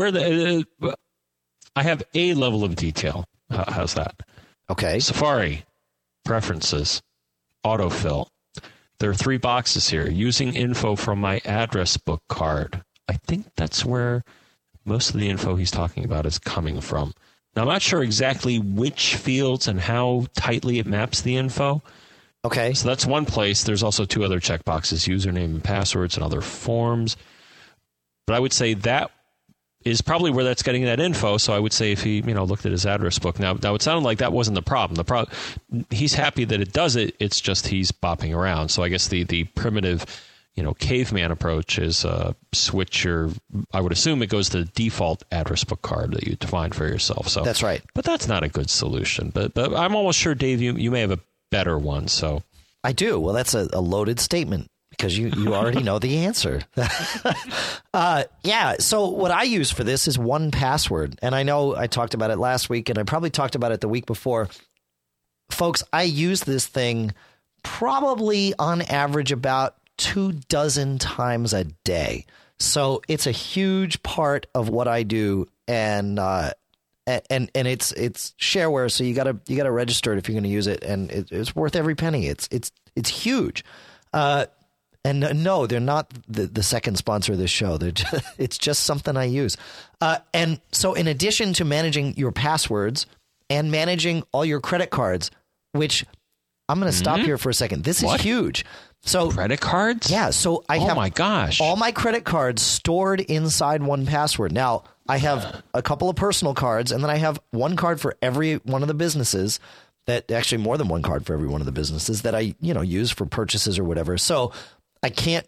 I have a level of detail. How's that? Okay. Safari, preferences, autofill. There are 3 boxes here. Using info from my address book card. I think that's where most of the info he's talking about is coming from. Now, I'm not sure exactly which fields and how tightly it maps the info. Okay. So that's one place. There's also 2 other checkboxes, username and passwords and other forms. But I would say that is probably where that's getting that info. So I would say if he, looked at his address book. Now it sounded like that wasn't the problem. He's happy that it does it. It's just he's bopping around. So I guess the primitive, caveman approach is switch your. I would assume it goes to the default address book card that you define for yourself. So that's right. But that's not a good solution. But I'm almost sure, Dave, you may have a better one. So I do. Well, that's a loaded statement, because you already know the answer. Yeah. So what I use for this is 1Password. And I know I talked about it last week, and I probably talked about it the week before. Folks, I use this thing probably on average about 24 times a day. So it's a huge part of what I do. And it's shareware. So you gotta register it if you're going to use it. And it's worth every penny. It's huge. And no, they're not the second sponsor of this show. It's just something I use. And so in addition to managing your passwords and managing all your credit cards, which I'm going to stop here for a second. This is huge. So credit cards? Yeah. So I have my gosh, all my credit cards stored inside 1Password. Now I have a couple of personal cards, and then I have one card for every one of the businesses. That actually more than one card for every one of the businesses that I use for purchases or whatever. So I can't,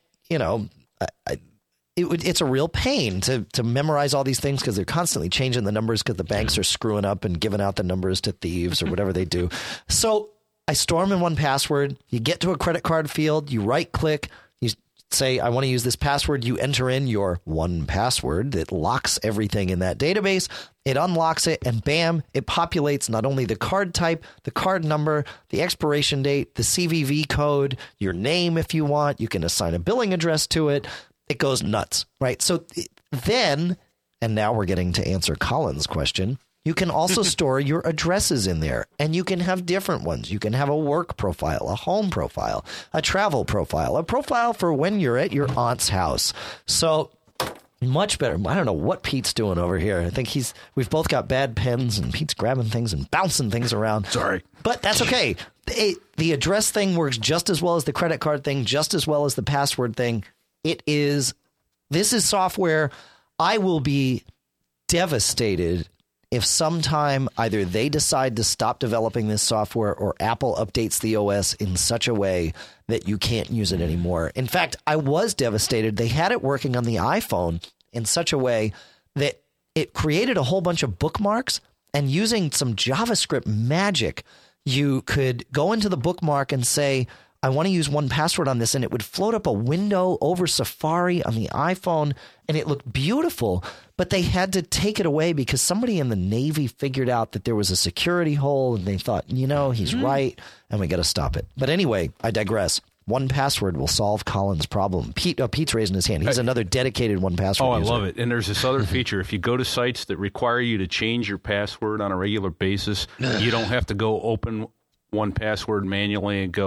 it's a real pain to memorize all these things, because they're constantly changing the numbers because the banks are screwing up and giving out the numbers to thieves or whatever they do. So I store them in 1Password. You get to a credit card field, you right click, you say, I want to use this password. You enter in your 1Password that locks everything in that database. It unlocks it, and bam, it populates not only the card type, the card number, the expiration date, the CVV code, your name if you want. You can assign a billing address to it. It goes nuts, right? So then, and now we're getting to answer Colin's question, you can also store your addresses in there, and you can have different ones. You can have a work profile, a home profile, a travel profile, a profile for when you're at your aunt's house. So much better. I don't know what Pete's doing over here. I think we've both got bad pens, and Pete's grabbing things and bouncing things around. Sorry. But that's okay. The address thing works just as well as the credit card thing, just as well as the password thing. This is software. I will be devastated if sometime either they decide to stop developing this software or Apple updates the OS in such a way that you can't use it anymore. In fact, I was devastated. They had it working on the iPhone in such a way that it created a whole bunch of bookmarks, and using some JavaScript magic, you could go into the bookmark and say, I want to use 1Password on this, and it would float up a window over Safari on the iPhone, and it looked beautiful. But they had to take it away because somebody in the Navy figured out that there was a security hole, and they thought, he's right, and we got to stop it. But anyway, I digress. 1Password will solve Colin's problem. Pete's raising his hand. He's another dedicated 1Password Oh, I user. love it. And there's this other feature. If you go to sites that require you to change your password on a regular basis, you don't have to go open 1Password manually and go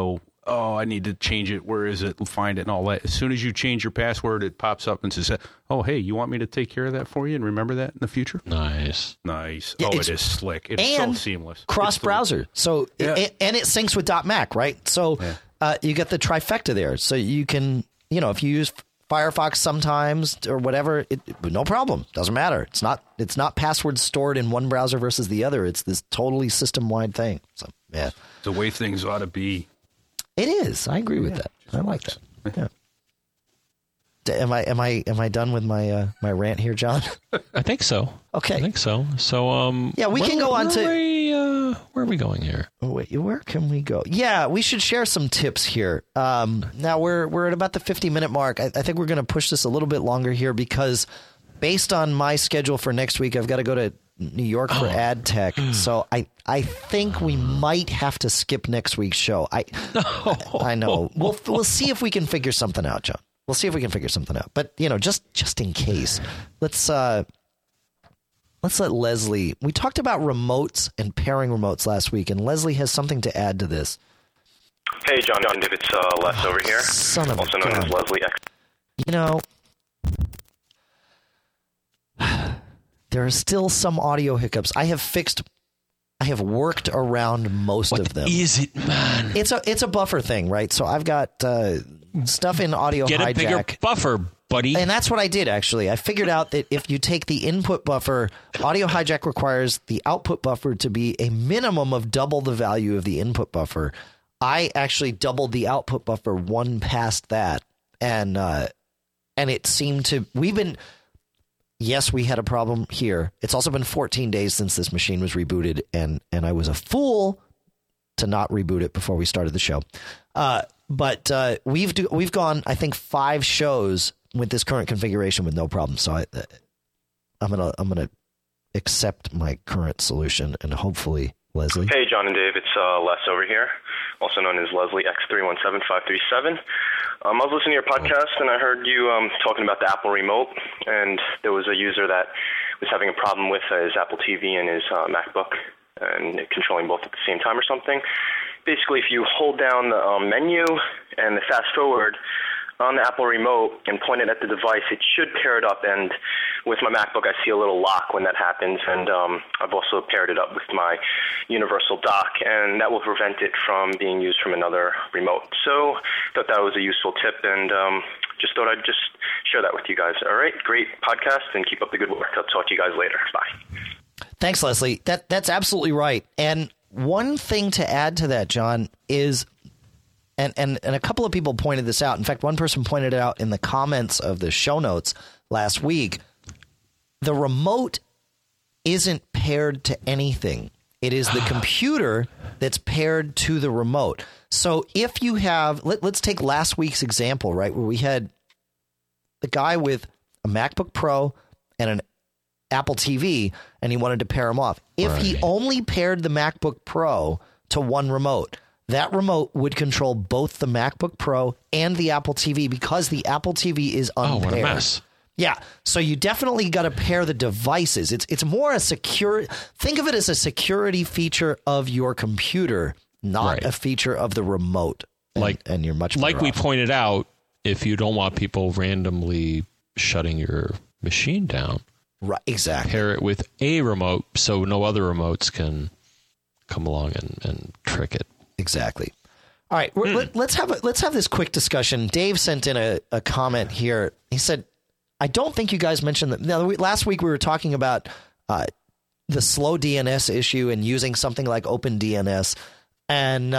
oh, I need to change it. Where is it? Find it and all that. As soon as you change your password, it pops up and says, oh, hey, you want me to take care of that for you and remember that in the future? Nice. Yeah, it is slick. It's so seamless. Cross-browser. So, and it syncs with .Mac, right? So you get the trifecta there. So you can, if you use Firefox sometimes or whatever, no problem. Doesn't matter. It's not passwords stored in one browser versus the other. It's this totally system-wide thing. So, yeah. The way things ought to be. It is. I agree with that. I like that. Yeah. Am I done with my my rant here, John? I think so. Okay. I think so. So we can go on to where are we going here? Oh, wait, where can we go? Yeah, we should share some tips here. Now we're at about the 50-minute mark. I think we're going to push this a little bit longer here because based on my schedule for next week, I've got to go to New York for Ad Tech. So I think we might have to skip next week's show. I know. We'll see if we can figure something out, John. We'll see if we can figure something out. But, just in case, let's let Leslie. We talked about remotes and pairing remotes last week, and Leslie has something to add to this. Hey, John, it's Les over here. Son of also known as Leslie X. There are still some audio hiccups. I have worked around most of them. What is it, man? It's a buffer thing, right? So I've got stuff in Audio Hijack. Get a bigger buffer, buddy. And that's what I did, actually. I figured out that if you take the input buffer, Audio Hijack requires the output buffer to be a minimum of double the value of the input buffer. I actually doubled the output buffer one past that. And it seemed to... Yes, we had a problem here. It's also been 14 days since this machine was rebooted, and I was a fool to not reboot it before we started the show. But we've gone, I think, 5 shows with this current configuration with no problem. So I'm gonna accept my current solution, and hopefully, Leslie. Hey, John and Dave, it's Les over here, also known as Leslie X317537. I was listening to your podcast, and I heard you talking about the Apple remote, and there was a user that was having a problem with his Apple TV and his MacBook, and controlling both at the same time or something. Basically, if you hold down the menu and the fast forward on the Apple remote and point it at the device, it should pair it up. And with my MacBook, I see a little lock when that happens. And I've also paired it up with my universal dock, and that will prevent it from being used from another remote. So I thought that was a useful tip, and just thought I'd just share that with you guys. All right, great podcast, and keep up the good work. I'll talk to you guys later. Bye. Thanks, Leslie. That's absolutely right. And one thing to add to that, John, is... And a couple of people pointed this out. In fact, one person pointed it out in the comments of the show notes last week. The remote isn't paired to anything. It is the computer that's paired to the remote. So if you have, let's take last week's example, right, where we had the guy with a MacBook Pro and an Apple TV, and he wanted to pair them off. If he only paired the MacBook Pro to one remote, that remote would control both the MacBook Pro and the Apple TV because the Apple TV is unpaired. Oh, what a mess. Yeah. So you definitely got to pair the devices. It's more a secure. Think of it as a security feature of your computer, not a feature of the remote. And you're much better like we off. pointed out, if you don't want people randomly shutting your machine down. Right. Exactly. Pair it with a remote so no other remotes can come along and trick it. Exactly. All right, let's have this quick discussion. Dave sent in a comment here. He said, "I don't think you guys mentioned that." Now, last week we were talking about the slow DNS issue and using something like OpenDNS, and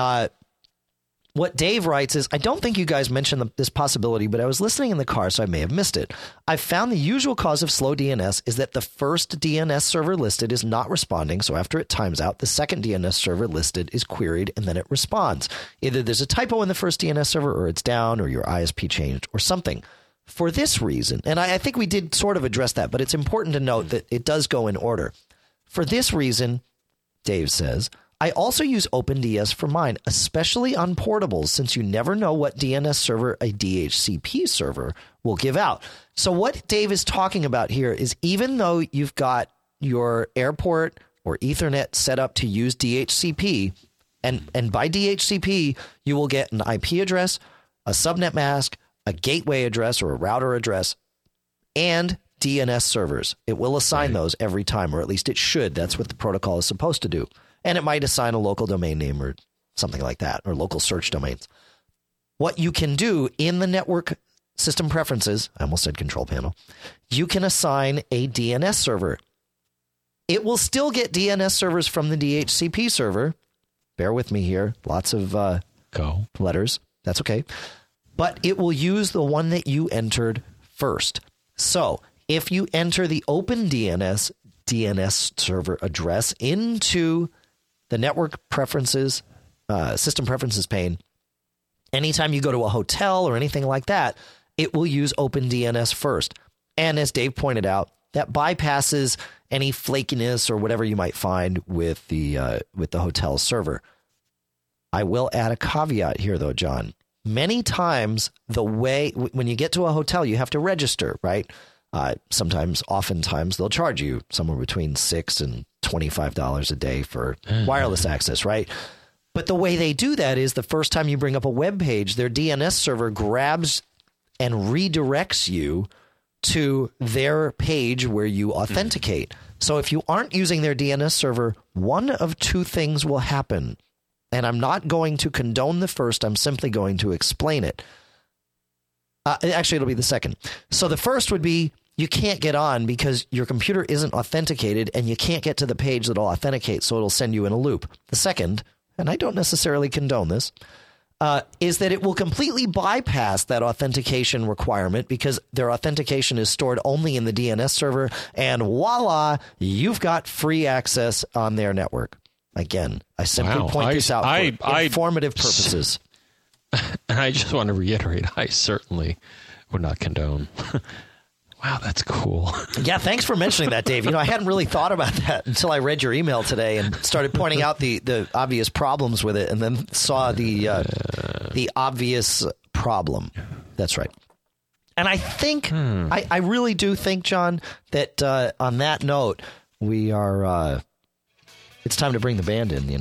what Dave writes is, "I don't think you guys mentioned this possibility, but I was listening in the car, so I may have missed it. I found the usual cause of slow DNS is that the first DNS server listed is not responding, so after it times out, the second DNS server listed is queried, and then it responds. Either there's a typo in the first DNS server, or it's down, or your ISP changed, or something. For this reason," and I think we did sort of address that, but it's important to note that it does go in order. "For this reason," Dave says, "I also use OpenDNS for mine, especially on portables, since you never know what DNS server a DHCP server will give out." So what Dave is talking about here is even though you've got your airport or Ethernet set up to use DHCP, And by DHCP, you will get an IP address, a subnet mask, a gateway address or a router address, and DNS servers. It will assign those every time, or at least it should. That's what the protocol is supposed to do. And it might assign a local domain name or something like that, or local search domains. What you can do in the network system preferences, I almost said control panel, you can assign a DNS server. It will still get DNS servers from the DHCP server. Bear with me here. Lots of letters. That's okay. But it will use the one that you entered first. So if you enter the open DNS server address into the network preferences, system preferences pane, anytime you go to a hotel or anything like that, it will use OpenDNS first. And as Dave pointed out, that bypasses any flakiness or whatever you might find with the hotel server. I will add a caveat here, though, John. Many times, the way when you get to a hotel, you have to register, right? Oftentimes, they'll charge you somewhere between $6 and $25 a day for wireless access, right? But the way they do that is the first time you bring up a web page, their DNS server grabs and redirects you to their page where you authenticate. So if you aren't using their DNS server, one of two things will happen. And I'm not going to condone the first. I'm simply going to explain it. Actually, it'll be the second. So the first would be you can't get on because your computer isn't authenticated and you can't get to the page that'll authenticate. So it'll send you in a loop. The second, and I don't necessarily condone this, is that it will completely bypass that authentication requirement because their authentication is stored only in the DNS server. And voila, you've got free access on their network. Again, I simply point this out for informative purposes. And I just want to reiterate, I certainly would not condone. Wow, that's cool. Yeah, thanks for mentioning that, Dave. I hadn't really thought about that until I read your email today and started pointing out the obvious problems with it and then saw the obvious problem. That's right. And I think, I really do think, John, that on that note, we are... it's time to bring the band in,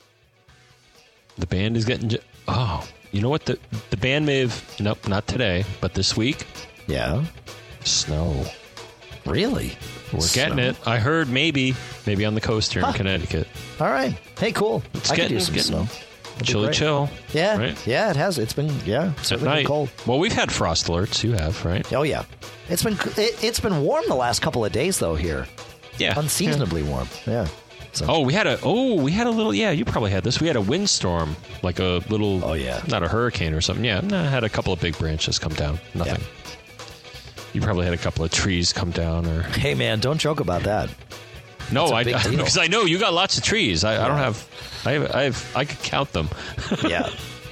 The band is getting... you know what? The band may have... Nope, not today, but this week. Yeah. Snow. Really? We're getting it. I heard maybe on the coast here in Connecticut. All right. Hey, cool. I could use some snow. Chilly chill. Yeah. Right? Yeah, it has. It's been, certainly been cold. Well, we've had frost alerts. You have, right? Oh, yeah. It's been warm the last couple of days, though, here. Yeah. Unseasonably warm. Yeah. So. We had a little, you probably had this. We had a windstorm, like a little, not a hurricane or something. Yeah, I had a couple of big branches come down. Nothing. Yeah. You probably had a couple of trees come down, or hey, man, don't joke about that. No, because I know you got lots of trees. I don't have. I could count them. Yeah.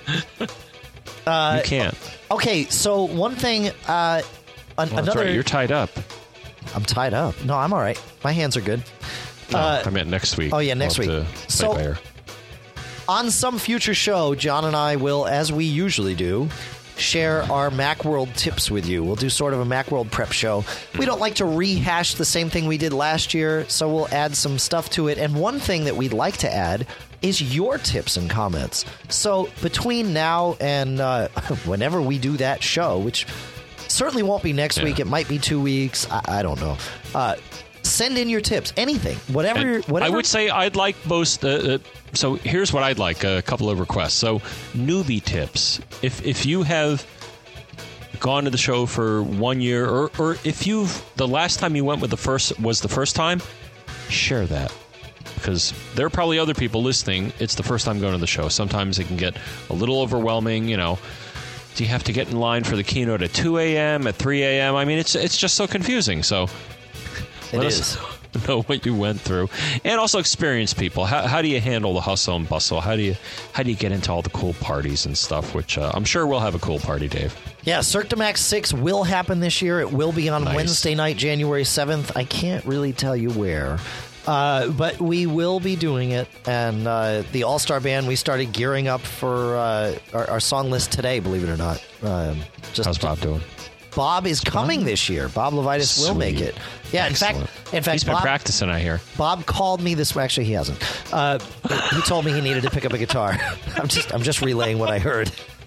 You can't. Okay, so one thing. That's right. You're tied up. I'm tied up. No, I'm all right. My hands are good. No, I meant next week. Oh, yeah, next week. So, on some future show, John and I will, as we usually do, share our Macworld tips with you. We'll do sort of a Macworld prep show. We don't like to rehash the same thing we did last year, so we'll add some stuff to it. And one thing that we'd like to add is your tips and comments. So between now and whenever we do that show, which certainly won't be next week, it might be 2 weeks, I don't know. Send in your tips, anything, whatever. I would say I'd like most. So here's what I'd like: a couple of requests. So newbie tips. If you have gone to the show for 1 year, or if the last time you went with was the first time, share that, because there are probably other people listening. It's the first time going to the show. Sometimes it can get a little overwhelming. Do you have to get in line for the keynote at 2 a.m., at 3 a.m.? I mean, it's just so confusing. So. Let us know what you went through, and also experienced people. How do you handle the hustle and bustle? How do you get into all the cool parties and stuff? Which I'm sure we'll have a cool party, Dave. Yeah, Cirque du Max 6 will happen this year. It will be on Wednesday night, January 7th. I can't really tell you where, but we will be doing it. And the All-Star Band, we started gearing up for our song list today. Believe it or not. How's Bob doing? Bob is coming this year. Bob Levitas will make it. Yeah, Excellent. in fact, He's been practicing, I hear. Bob called me this. Actually, he hasn't. He told me he needed to pick up a guitar. I'm just relaying what I heard.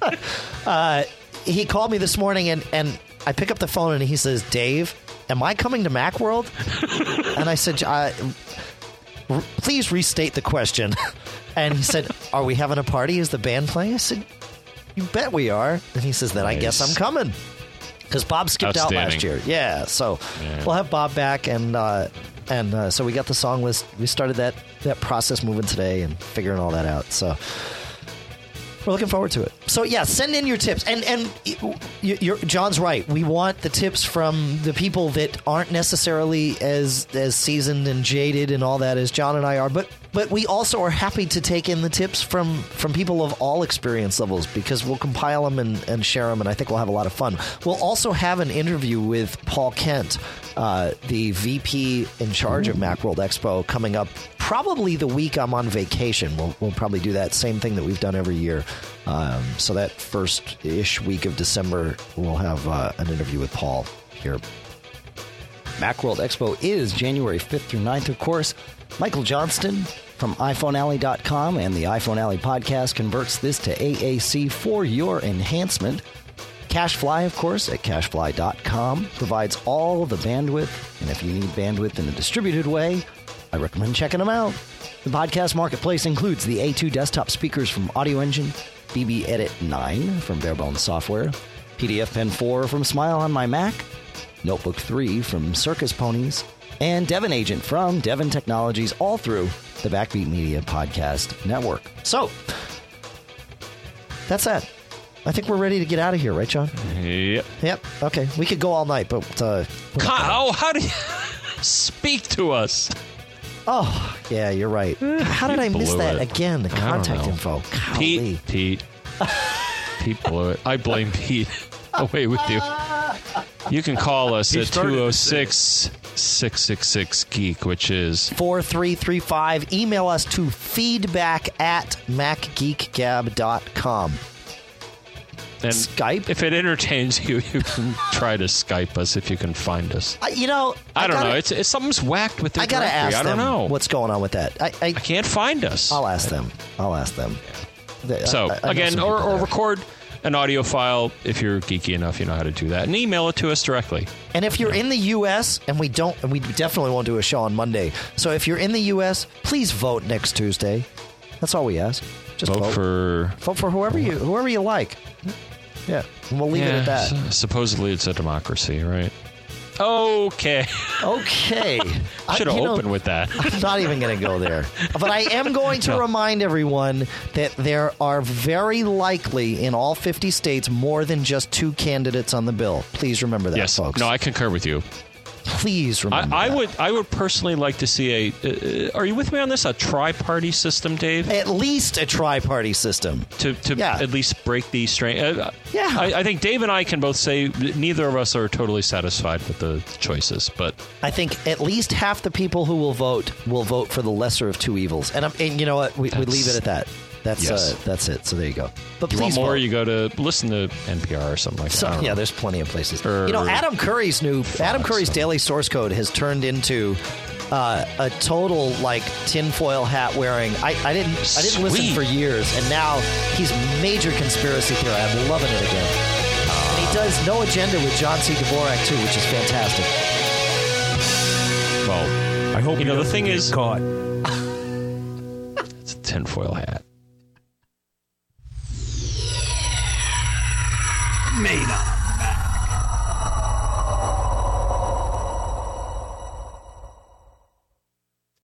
He called me this morning, and I pick up the phone, and he says, "Dave, am I coming to Macworld?" And I said, "Please restate the question." And he said, "Are we having a party? Is the band playing?" I said, "You bet we are." And he says, "Then I guess I'm coming." Because Bob skipped out last year. Yeah, so we'll have Bob back, and so we got the song list. We started that process moving today and figuring all that out. So we're looking forward to it. So yeah, send in your tips, and John's right. We want the tips from the people that aren't necessarily as seasoned and jaded and all that as John and I are, but we also are happy to take in the tips from people of all experience levels, because we'll compile them and share them, and I think we'll have a lot of fun. We'll also have an interview with Paul Kent, the VP in charge of Macworld Expo, coming up probably the week I'm on vacation. We'll probably do that same thing that we've done every year. So that first-ish week of December, we'll have an interview with Paul here. Macworld Expo is January 5th through 9th, of course. Michael Johnston from iPhoneAlley.com and the iPhone Alley podcast converts this to AAC for your enhancement. CashFly, of course, at cashfly.com provides all the bandwidth, and if you need bandwidth in a distributed way, I recommend checking them out. The podcast marketplace includes the A2 desktop speakers from Audio Engine, BB Edit 9 from Barebones Software, PDF Pen 4 from Smile on my Mac, Notebook 3 from Circus Ponies, and Devon Agent from Devon Technologies, all through the Backbeat Media Podcast Network. So, that's that. I think we're ready to get out of here, right, John? Yep. Okay. We could go all night, but... how do you speak to us? Oh, yeah, you're right. How did I miss that again? The contact info. Golly. Pete blew it. I blame Pete. Away with you. You can call us at 206-666-GEEK, which is 4335. Email us to feedback@macgeekgab.com. And Skype? If it entertains you, you can try to Skype us if you can find us. I don't know. It's something's whacked with the I gotta directory. ask I don't them know what's going on with that. I can't find us. I'll ask them. So, again, or record an audio file if you're geeky enough, you know how to do that, and email it to us directly. And if you're in the U.S., and we definitely won't do a show on Monday, so if you're in the U.S., please vote next Tuesday. That's all we ask. Just vote for whoever you like. Yeah, and we'll leave it at that. Supposedly it's a democracy, right? Okay. Should have opened with that. I'm not even going to go there. But I am going to remind everyone that there are very likely in all 50 states more than just 2 candidates on the bill. Please remember that, folks. No, I concur with you. Please remember that. I would personally like to see are you with me on this? A tri-party system, Dave? At least a tri-party system. To at least break these strain. Yeah. I think Dave and I can both say neither of us are totally satisfied with the choices, but I think at least half the people who will vote for the lesser of 2 evils. And you know what? We leave it at that. That's it. So there you go. But you please want more? vote. You go to listen to NPR or something like that. Yeah, there's plenty of places. Adam Curry's daily source code has turned into a total tinfoil hat wearing. I didn't listen for years, and now he's major conspiracy theory. I'm loving it again. And he does No Agenda with John C. Dvorak too, which is fantastic. Well, I hope the thing is caught. It's a tinfoil hat. Made up.